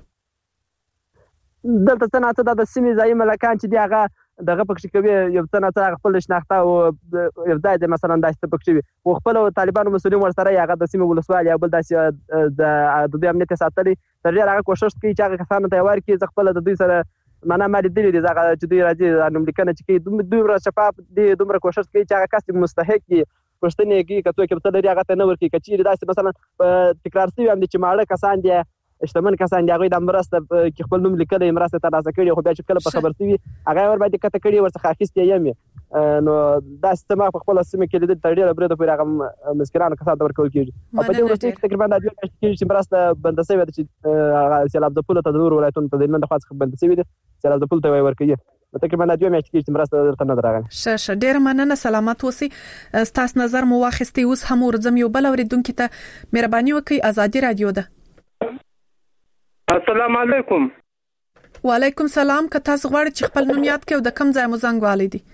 دلته څنګه د سیمې ځای ملکان چې دی هغه دغه پکې کوي یو څنګه خپل شناخته او ابداع د مثلا داسته پکې وي او خپل طالبانو مسؤلین ورسره هغه د سیمې ولسوالۍ یا بل داسې د امنیت ساتلي تر ډیره هغه کوشش کوي چې هغه کسانو ته ورکړي ځکه خپل د دوی سره معنا مالي دي هغه چې دوی راځي نو لیکنه چې دوی شفاف دي دومره کوشش کوي چې هغه کس مستحق دي پښتنې کې کته کې ته لري هغه ته نه ورکړي کچې داسې مثلا تکرار شوی هم دي چې ماړه کسان دي اشتمن کسان دي هغه د مرسته کې خپل نوم لیکل مرسته ترلاسه کړي خو بیا چې کله په خبر شوی هغه ور باندې کته کړي ورڅخه اخیستي یم نو دا سیستم په خپل سیمه کې لیدل تر ډیره برید پورې هغه مسکرانو کسان ته ورکول کېږي او په دې ورته تقریبا د دوه میاشتې چې مرسته بند شوی د چې سیلاب د پوله ته د نور ولایتونو ته د هلمند خاص بند شوی دي سیلاب د پوله ته ورکوي تقریبا د دوه میاشتې چې مرسته درته نه راغله شه ډیر مننه سلامات اوسئ ستاسو نظر مو واخیستي اوس هم ورځم یو بل اوریدونکو ته مهرباني وکړئ آزادي رادیو ده. السلام علیکم. وعلیکم سلام که تاسو غواړئ چې خپل نوم یاد کړئ او د کوم ځای مو زنګ والی دي؟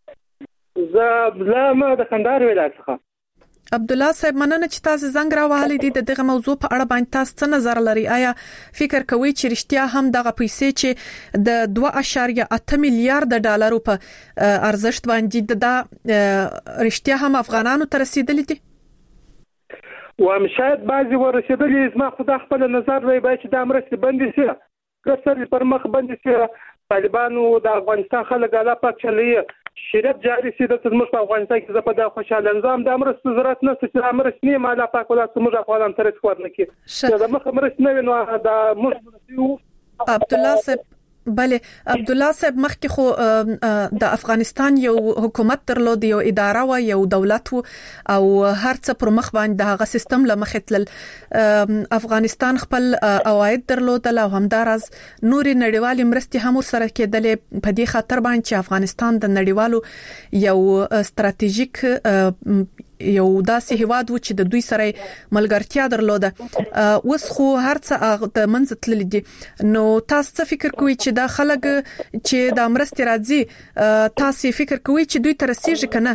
زه ما د کندهار ولایت څخه. عبد الله صاحب مننه چې تاسو زنګ راوهلې دي د دغه موضوع په اړه باندې تاسو څه نظر لري آیا فکر کوئ چې رښتیا هم دغه پیسې چې د 2.8 میلیارډ ډالرو په ارزښت باندې د رښتیا هم افغانانو ته رسیدلې دي؟ و شاید بعضی ورسېدلې زما خو د خپل نظر دی چې دا مرستې بندې شي کسر پر مخ بندې شي طالبانو د افغانستان خلک الله پاک چلي شریعت جاری شي د موږ په افغانستان کې زپه د خوشاله نظام د مرستې ضرورت نه چې مرستې نه الله پاک ولا موږ افغانان تر څو ورنکي دا مخ مرستې نه نو دا موږ عبد الله صاحب بله عبد الله صاحب مخکې خو د افغانستان یو حکومت درلود، یو اداره و، یو دولت و، او هر څه پر مخ باندې د هغه سیستم لمخې تلل. افغانستان خپل عواید درلودل او همدارز نوري نړیوالې مرستې هم ورسره کېدلې په دې خاطر باندې چې افغانستان د نړیوالو یو ستراتیژیک یو داسې هیواد و چې د دوی سره ملګرتیا درلوده. اوس خو هر څه د منځ تللی دي. نو تاسو څه فکر کوئ چې دا خلک چې د مرستې راځي تاسو فکر کوئ چې دوی تر رسیږي کنه؟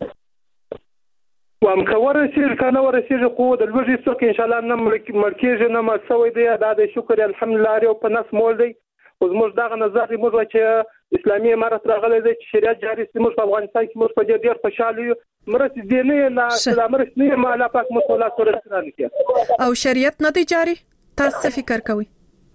وام ورسیږي کنه ورسیږي خو د لوږې څوک ان شاء الله نه مرکیږي نه مسوي دی. دا د شکر الحمدلله یو په نس مول دی. او زموږ دغه نظر دی موږ چې اسلامي امارت راغلی دی چې شریعت جاری سي. موږ په افغانستان کې موږ په ډېر خوشاله یو. مرستې دې نه لا مرستې نه مالا پاک مسولات سره کې او شریعت نه دی جاری. تاسو څه فکر کوئ؟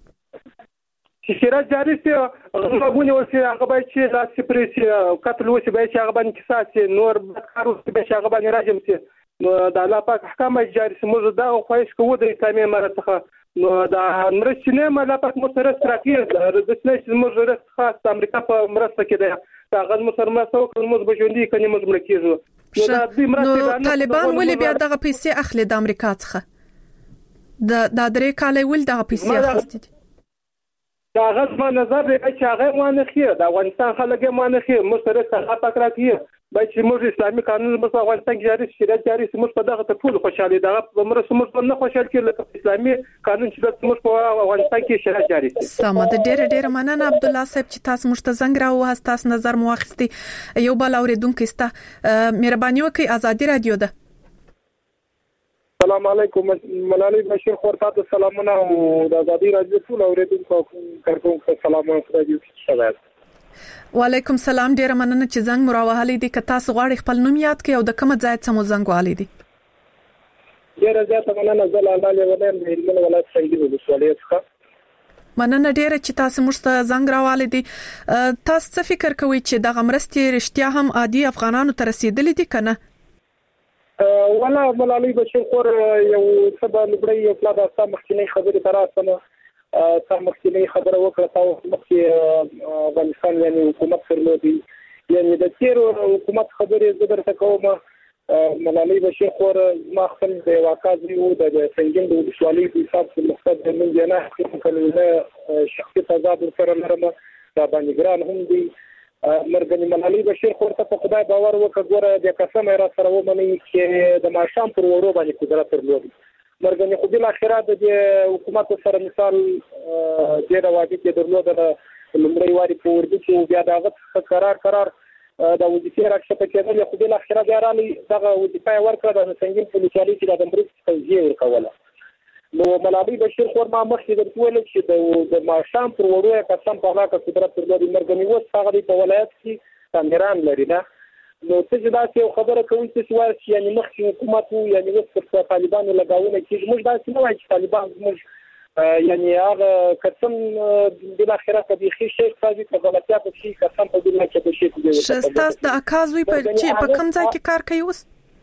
چې شریعت جاری سي غوونه وسی هغه باید چې لا سپریسي قتل وسی باید چې هغه باندې قصاص نور بدکارو باید چې هغه باندې راجم سي. نو د الله پاک احکام جاری سي. موږ دا خواهش کوو د اسلامي امارت څخه. نو دا مرستې نه مالا پاک مسره استراتیژي د سنشن موږ خاص امریکا په مرسته کې ده. دا غږ مسرمه سو کوم موږ بجوندي کني موږ ملکیږو. نو طالبان ولې بیا دغه پیسې اخلي د امریکا څخه؟ د درې کالې ول دغه پیسې اخیستي دي. دا غږ ما نظر دی چې هغه مانه خیر د افغانستان خلک مانه خیر مسره څخه پکراتی باید چې موږ اسلامي قانون په افغانستان کې جاری شریعت جاری سي. موږ په دغه ته ټول خوشاله دي. دغه مرسته موږ نه خوشاله کېږي لکه اسلامي قانون چې موږ په افغانستان کې شریعت جاری سي. سمه ده. ډېر مننه عبد الله صاحب چې تاسو موږ ته زنګ راووست. تاسو نظر مو واخیستي. یو بل اوریدونکو ستا مهرباني وکړئ. آزادي رادیو ده. السلام علیکم. ملالۍ بشیر خور تاسو سلامونه او د آزادي رادیو ټول اوریدونکو کارکونکو سلامونه رادیو شوال. وعلیکم سلام. ډیر مننه چې زنګ مو راوهلې دي. که تاسو غواړئ خپل نوم یاد کړئ او د کوم ځای څخه مو زنګ والي دي؟ ډیر زیاته مننه. زلاله ولې د هلمند ولایت څنګه ولسوالۍ څخه مننه ډیره چې تاسو موږ ته زنګ راوالې دي. تاسو څه فکر کوئ چې دغه مرستې رښتیا هم عادي افغانانو ته رسیدلې دي کنه؟ ولا ملالۍ بشیر خور یو سبا لبړی یو پلا د مخکینی خبرې تراسمه مخکینی خبره وکړه. تاسو مخکې افغانستان یعنی حکومت فرلودي یعنی د تیر حکومت خبرې زبر تکوم. ملالۍ بشیر خور ما خپل د واقعي او د سنگین د ولسوالۍ په حساب سره مقصد من جنا کله شخصي تضاد سره لرم. دا باندې ګران هم دي. مرګنی ملالۍ بشیر خور ته په خدای باور وکړه. ګوره د قسم را سره ومني چې د ماشام پر ورو باندې قدرت درلودي. مرګنی خو بل اخره د حکومت سره مثال ډیر واجب کې درلوده. لمړی واري په ورده کې بیا دغه قرار د وظیفې راکښته کېدل. خو بل اخره بیا رالي دغه وظیفه ورکړه د سنگین پولیسوالۍ چې د مرستې توزیع ورکوله. نو ملالۍ بشیر خور ما مخکې درته ویل چې د ماشام پر ورو قسم په هغه قدرت درلودي. مرګنی اوس هغه په ولایت کې کامیران لري نه. نو څه داسې خبره کوي چې وایي یعنی مخکې حکومت وو یعنی اوس پر طالبانو لګاونه کېږي. موږ داسې نه وایو چې طالبان موږ یعنی هغه قسم بل اخره په دې شي چې په غلطیا په شي قسم په دې کې په شي دی. شستاس د اکازوي په کوم ځای کې کار کوي اوس؟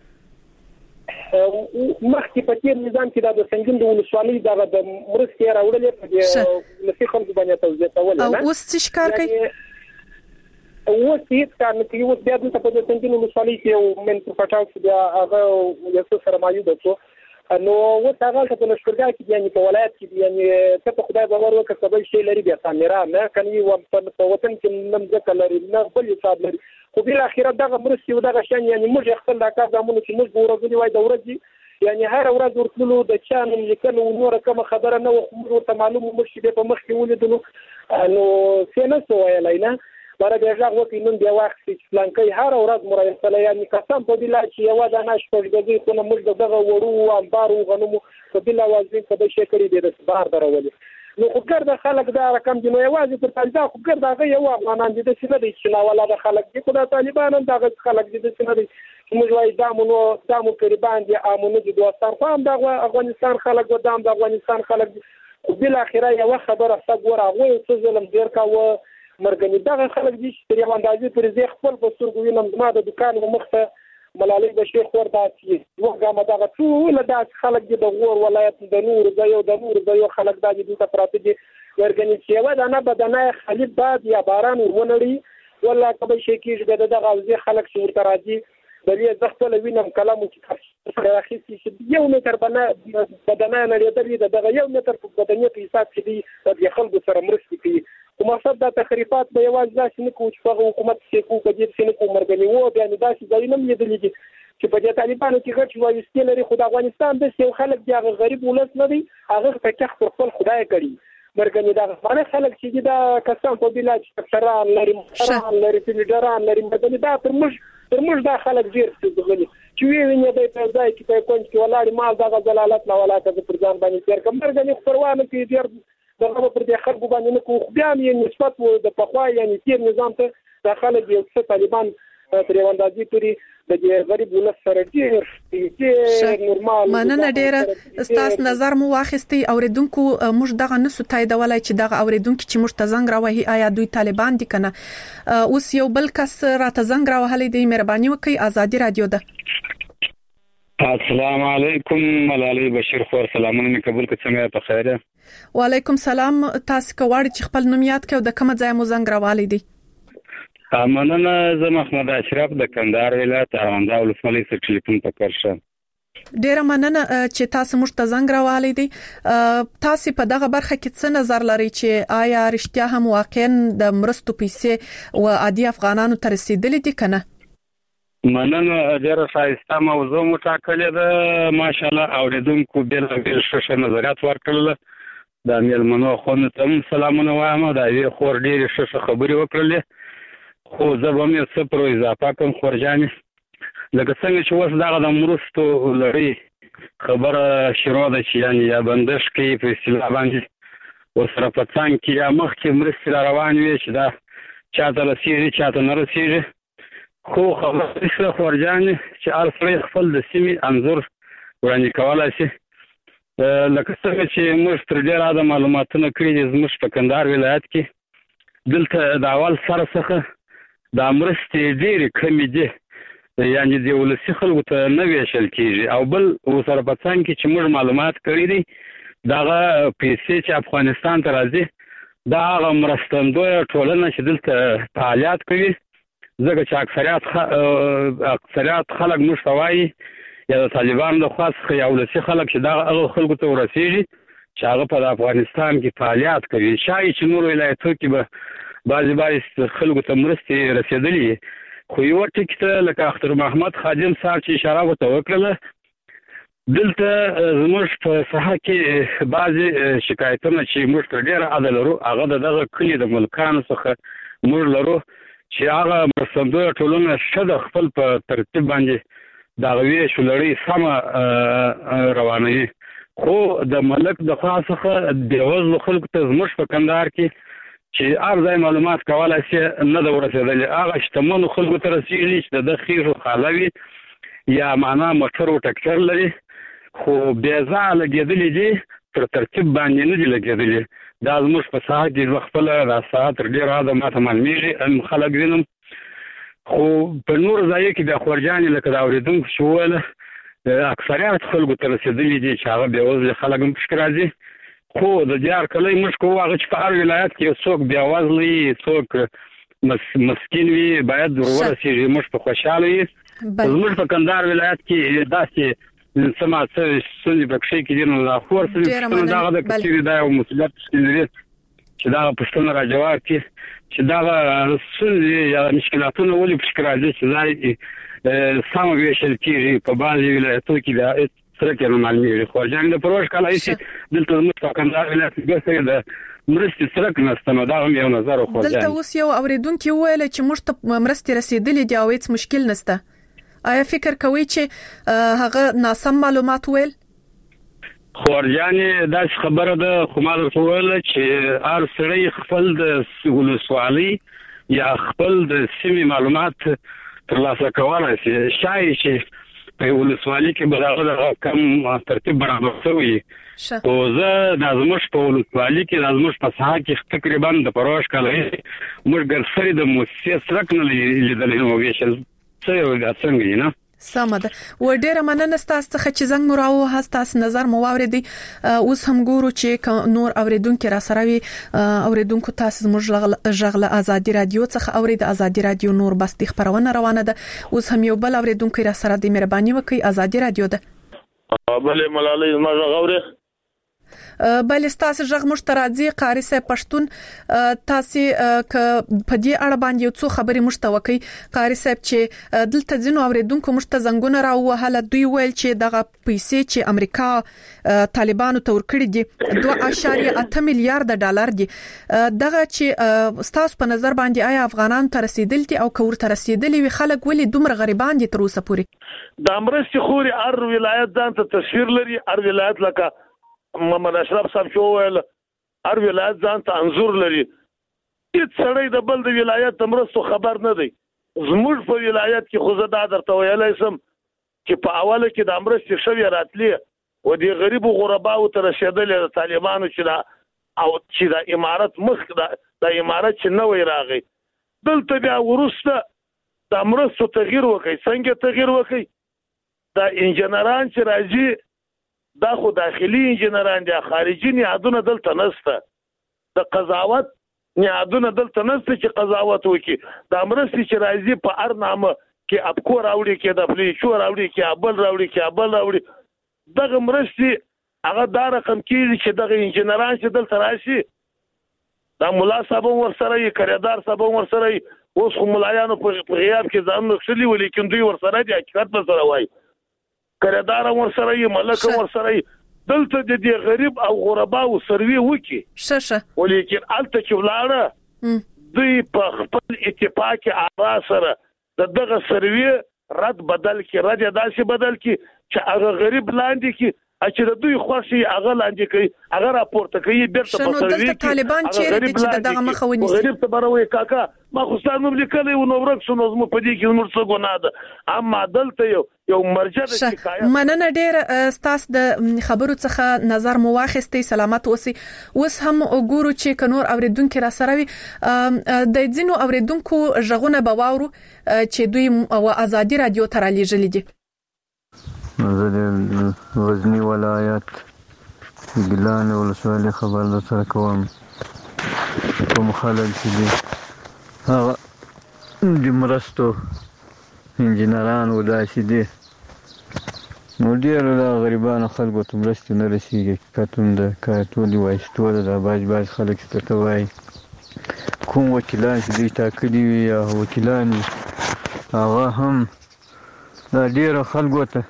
مخکې په تیر نظام کې د سنگین د ولسوالۍ د مرستې راوړلې په دې لسی خلکو باندې توزیع کول. او اوس څه کار کوي؟ اوس هیڅ کار نه کوي. اوس بیا د سنگین ولسوالۍ کې یو من په پټاو کې بیا هغه یو څه سره مایوب شو. نو اوس هغه په نشکرګاه کې یعنی په ولایت کې یعنی ته په خدای باور وکړه سبا شي لري بیا کامیرا نه کني و په وطن کې نم ځکه لري نه بل حساب لري. خو بل اخیرا دغه مرستې او دغه شان یعنی موږ خپل د کار زمونږ چې موږ ورغلي وای د ورځې یعنی هر ورځ ورتلو د چان لیکنو نور کوم خبره نه ورته معلومه مرشي په مخ کې ولیدلو. نو څنګه سوای لینا برابر ځای وکړي نن بیا وخت چې پلانکې هر ورځ مرایسله یعنی قسم په دې لا چې یو د ناش پرګږي خو موږ دغه وړو انبارو غنمو په بل وازین په دې شکرې د بار درولې. نو خو ګرځه خلک دا رقم دی. نو یوازې پر طالبان خو ګرځه هغه یو افغانان دي چې نه دي چې لا ولا د خلک دي خو د طالبانو دغه خلک دي چې نه دي موږ وایي دامو قربان دي امونه دي دوستان خو هم د افغانستان خلک و د افغانستان خلک خو بل اخره یو خبره څنګه راغوي چې ظلم ډیر کاوه. مرګنی دغه خلک دي چې یو اندازې پر زی خپل په سترګو وینم ما د دکان مخته ملالۍ بشیر خور داسې وګامه دغه ټول داسې خلک دي د غور ولایت د نور د یو خلک داسې د پراته دي ورګنې چې یو دانه بدنه خالي باد یا باران ورونړي ولا کبه شي کېږي دغه غوځي خلک چې ورته راځي بلې زه خپل وینم کلامو چې راخي چې 1 متر بدنه لري دغه 1 متر په بدنه په حساب کې دی د خلکو سره مرستې کوي کوم مقصد د تخریفات به یوازې داسې نه کوي چې په حکومت کې کوم کډیر چې کوم مرګنی وو بیا نه داسې ځای نه لیدل دي چې په دې طالبانو کې غټ وایستي لري خو د افغانستان د یو خلک دی هغه غریب ولس نه دی هغه په تخ پر خپل خدای کړي مرګنی دا باندې خلک چې دا کسان په بلاد افسران لري فیلډران لري مرګنی دا تر موږ دا خلک ډیر څه غلي چې ویني د په ځای کې په کونج کې ولاړ مال دا غزلالت لا ولا ته پر ځان باندې تیر کوم مرګنی پروانه کې ډیر دغه پر دې خلکو باندې نه کوو بیا یې نسبت وو د پخوا یعنی تیر نظام ته داخله دی چې طالبان تر وندازي پوری د غریب ولس سره ډیر نورمال مننه ډیر استاس نظر مو واخستي اوریدونکو موږ دغه نسو تاییدولای چې دغه اوریدونکو چې موږ ته زنګ راوهي آیا دوی طالبان دي کنه اوس یو بل کس راته زنګ راوهلې دی مهرباني وکړئ ازادي رادیو ده السلام علیکم ملالۍ بشیر خور سلامونه می قبول کړئ څنګه په خیره وعلیکم سلام تاسو کوړ چې خپل نوم یاد کړو د کوم ځای مو زنګ راوالې دی مننه زه محمد اشرف د کندهار ولایت ارواندا ولسوالۍ څخه ټلیفون پکړم ډیره مننه چې تاسو موږ ته زنګ راوالې دي تاسو په دغه برخه کې څه نظر لرئ چې آیا رښتیا هم واقعا د مرستو پیسې او عادي افغانانو ته رسیدلې دي کنه مننه ډیره ښایسته موضوع مو ټاکلې ده ماشاءالله اوریدونکو بیل ښه نظریات ورکړل د میلمنو خونو ته سلامونه وایم دا یې خور ډیره ښه خبرې وکړلې خو زه به مې څه پر اضافه کوم خورجانې لکه څنګه چې اوس دغه د مرستو لړۍ خبره شروع ده چې یعنې یا بندش کوي په اصطلاح باندې ورسره په څنګ کې یا مخکې مرستې را روانې وي چې دا چاته رسېږي چاته نه رسېږي خو خبره څه خورجانې چې هر سړی خپل د سیمې انځور وړاندې کولی شي لکه څنګه چې موږ تر ډېره د معلوماتونه کړي دي زموږ په کندهار ولایت کې دلته د اول سره څخه دا مرستې ډېرې کمې دي یعنې د ولسي خلکو ته نه ویشل کېږي او بل ورسره په څنګ کې چې موږ معلومات کړي دي دغه پیسې چې افغانستان ته راځي دا هغه مرستندویه ټولنه چې دلته فعالیت کوي ځکه چې اکثریت خلک موږ ته وایي یا د طالبانو د خوا څخه یا ولسي خلک چې دغه هغه خلکو ته ورسېږي چې هغه په افغانستان کې فعالیت کوي شاید چې نور ولایتونو کې به بعضې خلکو ته مرستې رسېدلې خو یو ټکي ته لکه اختر محمد خادم صاحب چې اشاره ورته وکړله دلته زموږ په ساحه کې بعضې شکایتونه چې موږ ته ډېره عده لرو هغه د دغه کلي د ملکانو څخه موږ لرو چې هغه مرستندویه ټولنه ښه د خپل په ترتیب باندې د هغه ویشو لړۍ سمه روانوي خو د ملک د خوا څخه بېوزلو خلکو ته زموږ په کندهار کې چې هر ځای معلومات کولی شي نه ده ورسېدلې هغه شتمنو خلکو ته رسېږي چې د ده خېږو خاله وي یا معنا موټر و ټکټر لري خو بې ځایه لګېدلې دي پر ترتیب باندې نه دي لګېدلې دا زموږ په ساحه کې زه خپله دا ساعت تر ډېره حده ماته معلومېږي خلک وینم خو په نور ځایو کې بیا خورجانې لکه د اورېدونکو چې وویله اکثریت خلکو ته رسېدلي دي چې هغه بېوزلې خلک هم پکې راځي خو د دیار کلی موږ کوو هغه چې په هر ولایت کې څوک بېوزله وي څوک مسکین وي باید ورسېږي موږ په خوشحاله وي زموږ په کندهار ولایت کې داسې څه ستونزې پکښې کې دي نو دا خور څه دغه د کچېرې دا یو مسؤلیت لري چې دغه پوښتنه را جواب کړي چې دغه ستونزې یا مشکلاتونه ولې پکښې راځي چې ځای سمه ویشل کېږي په بعضې ولایتونو کې بیا سره کې نه معلومېږي خورجانې د پروژ کال هیڅ دلته زموږ په کندهار ولایت کې ګرځي د مرستې سرک نشته نو دا هم یو نظر و خورجانې دلته اوس یو اورېدونکي وویل چې موږ ته مرستې رسېدلې دي او هیڅ مشکل نشته آیا فکر کوئ چې هغه ناسم معلومات ویل خورجانې داسې خبره ده خو ما درته وویله چې هر سړی خپل د ولسوالۍ یا خپل د سیمې معلومات ترلاسه کولی شي شاید چې په ولسوالۍ کې به دغه کم ترتیب برابر شوی خو زه دا زموږ په ولسوالۍ کې دا زموږ په ساحه کې تقریبا د پروژ کال موږ ګرسري د موسسې سرک نه لیدلی نو ویشل څه یو څنګه نه سمه ده. و ډیره مننه ستاسو څخه چې زنګ مو راوه، تاسو نظر مو واوریدي. اوس هم ګورو چې نور اوریدونکو را سره وي. اوریدونکو تاسو زموږ ژغله ازادي رادیو څخه اورید. ازادي رادیو نور بس د خبرونه روانه ده. اوس هم یو بل اوریدونکو را سره د مهرباني وکي. ازادي رادیو ده. بله ملالۍ ما غوړې بل ستاسو ژغ مشترازي قاری صاحب پښتون تاسو ک په دې اړه باندې یو څو خبرې مشتوکي. قاری صاحب چې دلته ځینو اوریدونکو مشته زنګونه راوهله، دوی ویل چې دغه پیسې چې امریکا طالبانو ته ورکړي دي 2.8 میلیارډ ډالر دي. دغه چې ستاسو په نظر باندې آیا افغانان ته رسیدل دي او کور ته رسیدلی وي خلک ولې دومره غریبان دي تر اوسه پورې؟ د امرستي خوري هر ولایت ځان ته تصویر لري. هر ولایت لکه محمد اشرف صاحب شو ویل هر ولایت ځان ته انزور لري. هیڅ سړی د بل د ولایت تمرستو خبر نه دی. زموږ په ولایت کې خو زه دا درته ویلای سم چې په اوله کې د امرستي شوی راتلی او د غریب غرباو ته رسیدلې د طالبانو چې دا او چې د امارت مخ د امارت چې نوې راغی دلته بیا ورسته د امرستو تغییر وکړي. څنګه تغییر وکړي؟ د انجنیران چې راځي دا خو داخلي انجنیران دي، خارجي نیادونه دلته نشته. د قضاوت نیادونه دلته نشته چې قضاوت وکړي. د امرستي چې راځي په هر نامه کې ابکو راوړي کې د پلیشو راوړي کې ابل راوړي کې ابل راوړي. دغه مرستي هغه دا رقم کېږي چې دغه انجنیران چې دلته راشي دا مولا صاحب ورسره یې کریدار صاحب ورسره یې اوس خو ملایانو په غیاب کې ځان نښلي ولیکن دوی ورسره دي حقیقت په سره وایي. کریدار ورسره یې ملک ورسره یې دلته د دې غریب او غرباو سروي وکي ولیکن الته چې ولاړه دوی په خپل اتفاق آرا سره دغه سروي رد بدل کی رد داسې بدل کی چې هغه غریب لاندې کی چې د دوی خوشي هغه لاندې کوي هغه راپورته کوي بیرته په سروي کې طالبان چیرې چې دغه مخه ونیسي. غریب ته بروي کاکا ما خو ستاسو لیکلې و نو ورک شنو زمو په دې کې نور څه ګناه ده اما دلته یو مرجع د شکایت. مننه ډیر ستاسو د خبرو څخه نظر مو واخیستي. سلامت اوسئ. اوس هم وګورو چې کنور اوریدونکو را سره وي. د ځینو اوریدونکو ژغونه بواورو چې دوی او ازادي رادیو ته رالیږلي دي. زه د غزنی ولایت ګیلان ولسوالۍ خبر درته کوم. کوم خلک چې دي هغه د مرستو انجینران وداسې دي نو ډېرو د غریبانو خلکو ته مرستې نه رسېږي. حقیقت هم د کارتولي وایستو د باج خلک چې درته وایي کوم وکیلان چې دوی ټاکلي وي یا وکیلان هغه هم دا ډېرو خلکو ته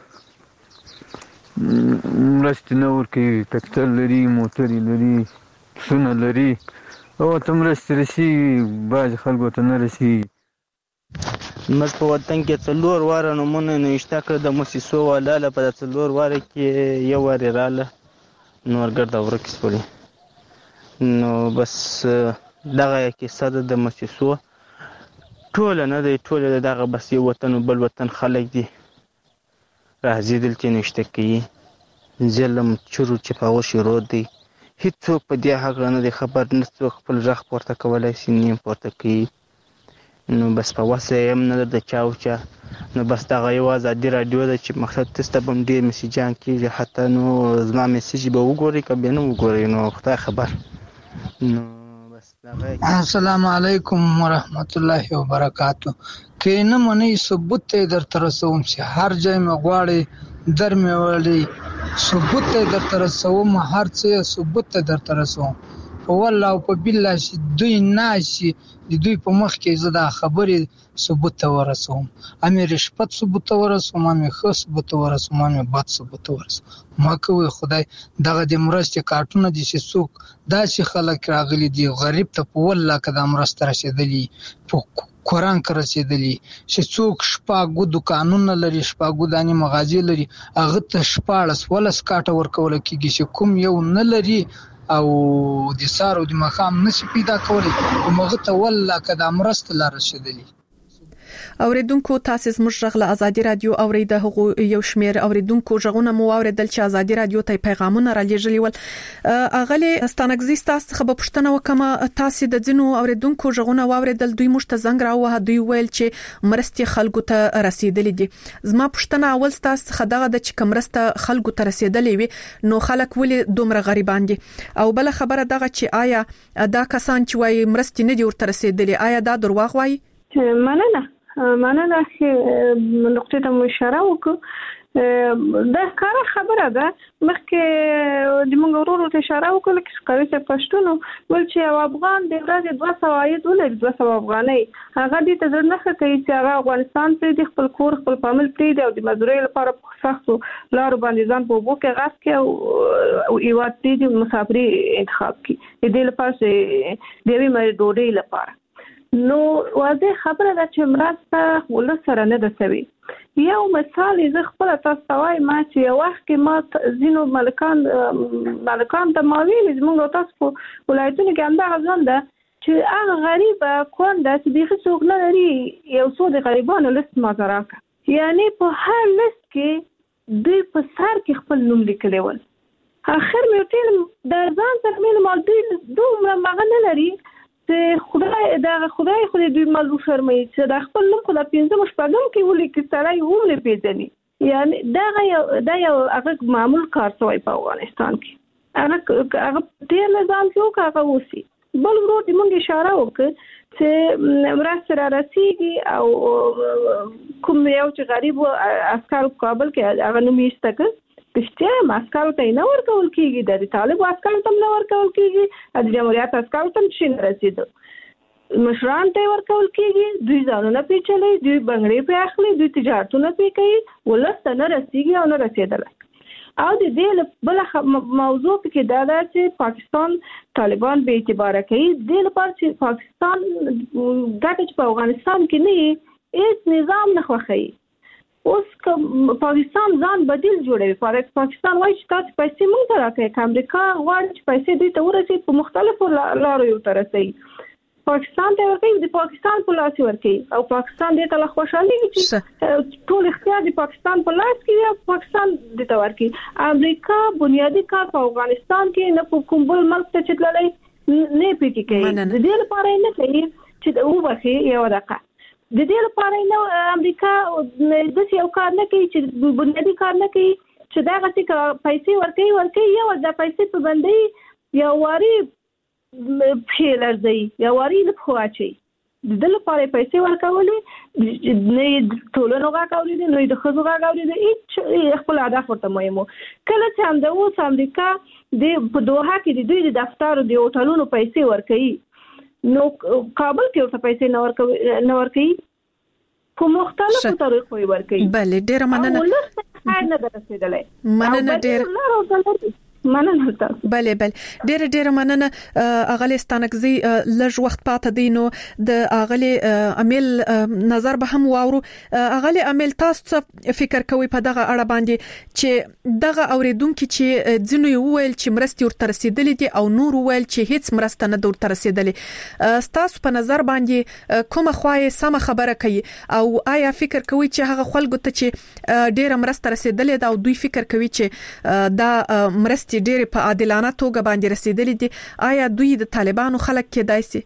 مرستې نه ورکوي. ټکټر لري، موټرې لري، پسونه لري او ته مرستې رسېږي بعض خلکو ته نه رسېږي. موږ په وطن کې 4 واره نومونه نوشته کړه د موسسو والاله په 4 واره کې یو واره رااله نو ورګرد ورک سپلی نو بس دغه کې د موسسو ټول نه دی ټول دغه بس یو وطن بل وطن خلک دي راځي دلته نشته کوي ظلم چورو چې په شروع دی. هیڅوک په دې حق نه دی خبر نه څوک خپل ځخ پورته کولای شي نیم پورته کوي. نو بس په واسه هم نه د چاوچا نو بس دا غي ازادي رادیو د چې مقصد تاسو بم ډیر میسیجان کیږي حتی نو زما میسیج به وګوري کبه نه وګوري نو خدای خبر. نو بس دا السلام علیکم ورحمت الله وبرکاتہ. کینه منی ثبوت در ترسوم چې هر ځای مغواړي در میولي ثبوت در ترسوم هر څه ثبوت در ترسوم والله او په بالله شي دوی ناشي دوی په مخ کې زدا خبرې ثبوت ورسوم امي رشوت ثبوت ورسوم امي خو ثبوت ورسوم امي بد ثبوت ورسوم ما کوي خدای دغه د مرستې کارتونه دي چې څوک داسې خلک راغلي دي غریب ته په والله کده مرسته رسیدلی په قرآن کې رسیدلی چې څوک شپاګو دکانونه لري شپاګو دانی مغازي لري هغه ته شپاړس ولس کاټه ورکول کېږي چې کوم یو نه لري او د سارو د مخام نشي پیدا کولی مغه ته والله کده مرسته لار رسیدلی. اوریدونکو تاسو زموږ غږ له ازادي رادیو اوریده هغه یو شمیر اوریدونکو ژغونه مو اوریدل چې ازادي رادیو ته پیغامونه را لېږلي ول اغلی ستانګزي تاسو خبر پښتنه وکم تاسو د ځینو اوریدونکو ژغونه واوریدل دوی مشته زنګ راوه دوی ویل چې مرستي خلکو ته رسیدلې دي زما پښتنه اول تاسو خدغه د چې کمرسته خلکو ته رسیدلې وي نو خلک ولې دومره غریبان دي او بل خبره دغه چې آیا دا کسان چې وایي مرستي نه دي ورته رسیدلې آیا دا دروغ وایي مننه چې نقطه ته اشاره وکړه دا کار خبره ده مخکې د موږ ورور ته اشاره وکړه چې قوي څه پښتون ول چې افغان د ورځې 200 عاید ولري 200 افغانۍ هغه دې ته ځنه کوي چې هغه افغانستان ته د خپل کور خپل فامیل پرې او د مزدوري لپاره په سختو لارو باندې ځان په وبو کې غاس کې او ایوات دې مسافري انتخاب کړي دې لپاره چې د وی مې ډوډۍ لپاره نو واضح خبره ده چې مرسته ول سره نه ده سوي یو مثال زه خپل تاسو وایم ما چې یو وخت کې ما زینو ملکان ته ماویل زموږ تاسو ولایتونو کې انده غزان ده چې هغه غریب کونده چې د څوک نه لري یو څو د غریبانو لیست ما زراکه یعنی په هر لیست کې دوی په سر کې خپل نوم لیکلی ول اخر مې ټول د ځان سره مې مال دوی مغه نه لري چې خدای خو دې مالو شرمې چې د خپل نوم خدای پینځه مشپږم کې ولې کې سړی ومنه پیژني یعنی دا یو هغه معمول کار شوی په افغانستان کې هغه ډیر نظام کې هغه وسی بل ورو دې موږ اشاره وکړه چې مرسته را رسیږي او کوم یو چې غریب عسكر کابل کې هغه نوم یې ستګ پښتیا ماسکارو ته نه ورکول کیږي د طالب عسكرو ته نه ورکول کیږي د جمهوریت عسكرو ته شین رسید مشران ته ورکول کیږي دوی ځانونه پیچلې دوی بنگړې په اخلي دوی تجارتونه پی کوي ولست نه رسیږي او نه رسیدل او د دې بل موضوع کې دا ده چې پاکستان طالبان به اعتبار کوي د لپاره چې پاکستان دغه په افغانستان کې نه هیڅ نظام نه خوخي اوس پاکستان ځان بدیل جوړوي پاکستان وایي چې تاسو پیسې مونږ ته راکړئ امریکا غواړي چې پیسې دوی ته ورسي په مختلفو لارو یو تر رسي پاکستان ته ورکوي د پاکستان په لاس ورکوي او پاکستان دې ته له خوشحالي چې ټول اختیار د پاکستان په لاس کې یا پاکستان دې ته ورکوي امریکا بنیادی کار په افغانستان کې نه په کوم بل ملک ته چتللای نه پېږي کوي د دې لپاره نه کوي چې او بخي یو دقه د دې لپاره نه امریکا د یو کار نه کوي چې بنیادی کار نه کوي چې دا غټي پیسې ورکوي یو د پیسې په باندې یو واري فیلر دی یو واري د خواچي د لپاره پیسې ورکولې نه ټولنه غاکولې نه د خزو غاکولې هیڅ خپل هدف ورته مهمو کله چې هم د اوس امریکا د په دوحه کې د دوی د دفتر د هوټلونو پیسې ورکوي نو کابل کې ورته پیسې نه ورکوي په مختلفو طریقو ورکوي بله ډیره مننه نه درسېدلای مننه ډیره مننه بله ډیره مننه اغلی ستانکزي لږ وخت پاتې دی نو د اغلی امیل نظر به هم واورو اغلی امیل تاسو فکر کوي په دغه اړه باندې چې دغه اوریدونکو چې ځینو ویل چې مرستي ورته رسیدلې دي او نور ویل چې هیڅ مرسته نه ورته رسیدلې تاسو په نظر باندې کومه خوای سم خبره کوي او آیا فکر کوي چې هغه خلکو ته چې ډیره مرسته رسیدلې ده او دوی فکر کوي چې دا مرستي ډېر په عادلانه توګه باندې رسیدلې دي آیا دوی د طالبانو خلک کېدای شي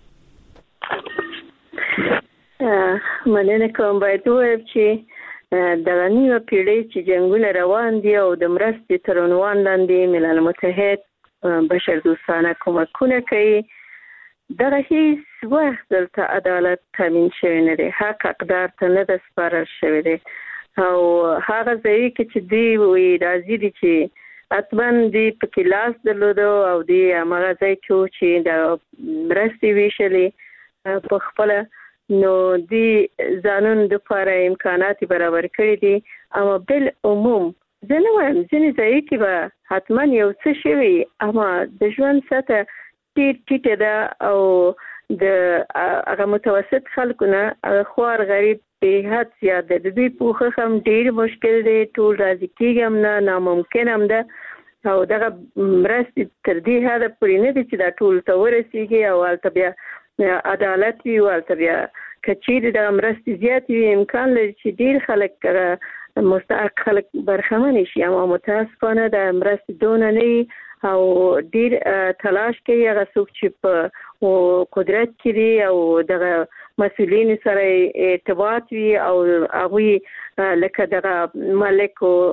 مننه کوم باید ووایم چې د نیمه پیړۍ چې جنګونه روان دي او د مرستې تر عنوان لاندې ملل متحد بشردوستانه کومکونه کوي دغه هیڅ وخت دلته عدالت تامین شوی نه دی حق حقدار ته نه ده سپارل شوی دی او هغه ځای کې چې دی وي راځي دي چې اتمن دی په کلاس درلوده او دی هغه ځای چې د مرستې ویشلې په خپل نو دی ځانون د لپاره امکانات برابر کړی دي اما بل عموم زه نه وایم ځینې ځای کې به حتما یو څه شوي اما د ژوند سطح ټیټه ده او د هغه متوسط خلکو نه خوار غریب به حد زیات ده د دوی پوخه هم ډیر مشکل دی ټول راځي کېږم نه ناممکن هم ده او دغه مرستې تر دې حده پورې نه دي چې دا ټول ته ورسیږي او هلته بیا عدالت وي او هلته بیا کچیر د مرستې زیات وي امکان لري چې ډیر خلک مستحق خلک برخمن شي اما متاسفانه د مرستې دونه نه او ډیر تلاش کوي هغه څوک چې په قدرت کې او دغه مسؤلین سره ارتباط وي او هغه لکه دغه مالک او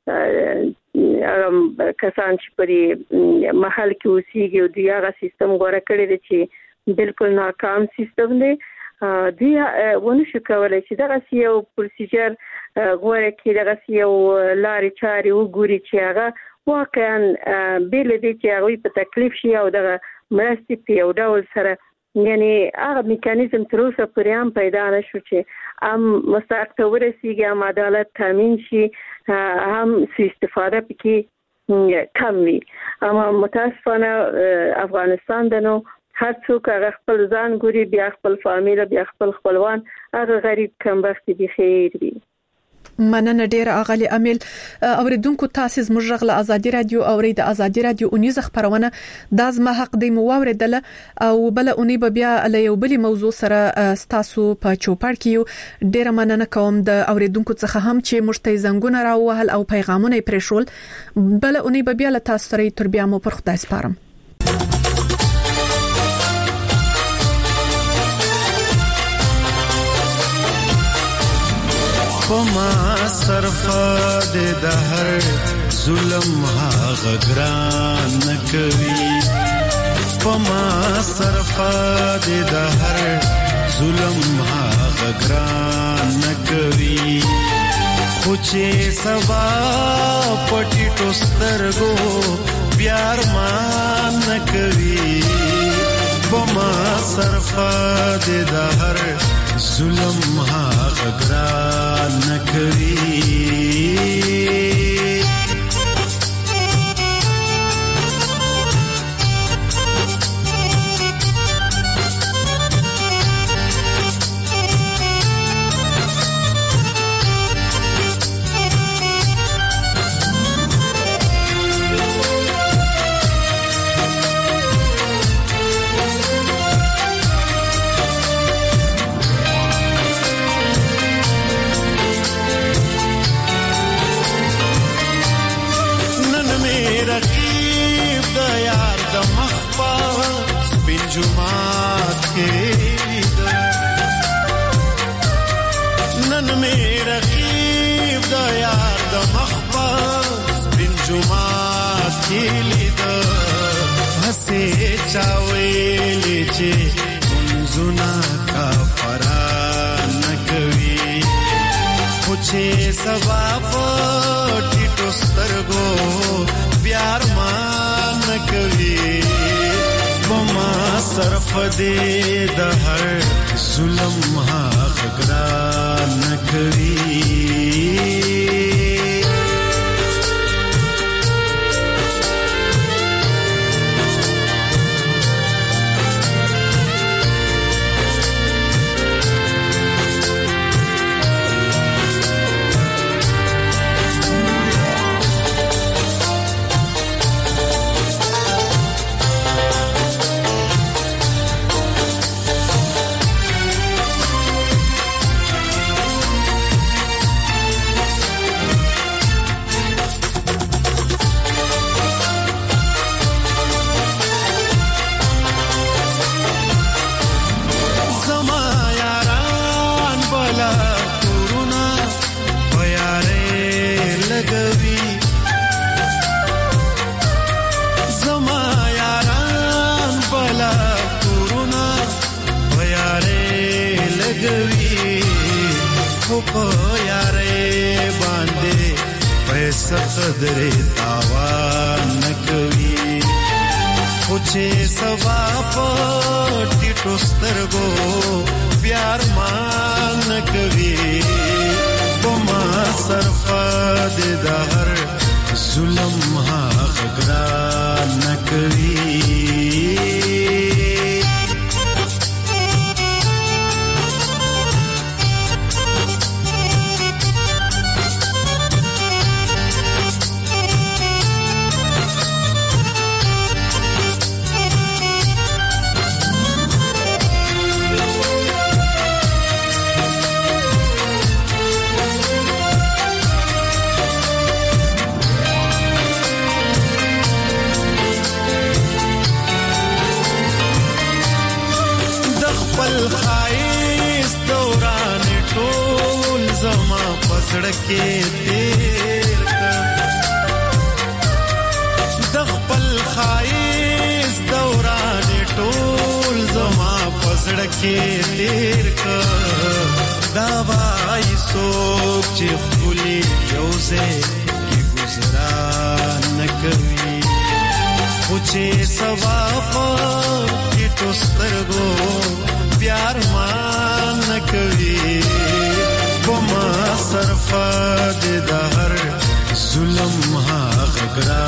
کسان چې په محل کې اوسېږي او د هغه سیستم غوړه کړی دی چې بالکل ناکام سیستم دی دی ونه شو کولای چې دغه یو پروسیجر غوړه کې دغه یو لارې چارې وګوري چې هغه واقعا بیل دي چې هغه په تکلیف شي او دغه مرستې په یو ډول سره یعنی هغه میکانیزم تر اوسه پورې هم پیدا نشو چې مستحق ته ورسیږي هم عدالت تامین شي هم استفاده پکې کم وي اما متاسفانه افغانستان دنو هر څوک هغه خپل ځان ګوري بیا خپل فامیل بیا خپل خپلوان هغه غریب کمبخت دي خیر وي مننه ډیره اغلی امیل اوریدونکو تاسو زموږ غږ ازادي رادیو اورید ازادي رادیو اونیز خبرونه د زما حق دی مو اوریدل او بل اونی بیا له یو بل موضوع سره تاسو په چوپړ کې ډیره مننه کوم د اوریدونکو څخه هم چې مشته زنګونه راوهل او پیغامونه پرېښول بل اونی بیا له تاسو سره تر بیا مو پر خدای سپارم پما صرفه د هر ظلم هغه ګران کوي پما صرفه د هر ظلم هغه ګران کوي خو چې سبا پټی ټوسترګو پیار مان کوي پما صرفه د هر ظلم هغه ګران کوي جمعات کې نن مې رقیب د یار د مخبر بن جمعات کې لید هسه چاوي چې منزنا کفران کوي خو چې سبا پټی ټوسترګو پیار مان کوي پما صرف دې د هر ظلم هغه ګران کوي قدر تاوان کوي خو چې سبا پټی ټوسترګو پیار مان کوي پما صرفه د هر ظلم هغه ګران کوي پزړه کې تیر د خپل خایس دوران ټول زما پزړه کې تیر دا وای سوچ چې خولي یوزه کې گزارا نکوي خو چې سوا په ټوسترګو پیار مان نکوي کومه صرف د هر ظلم ها غګرا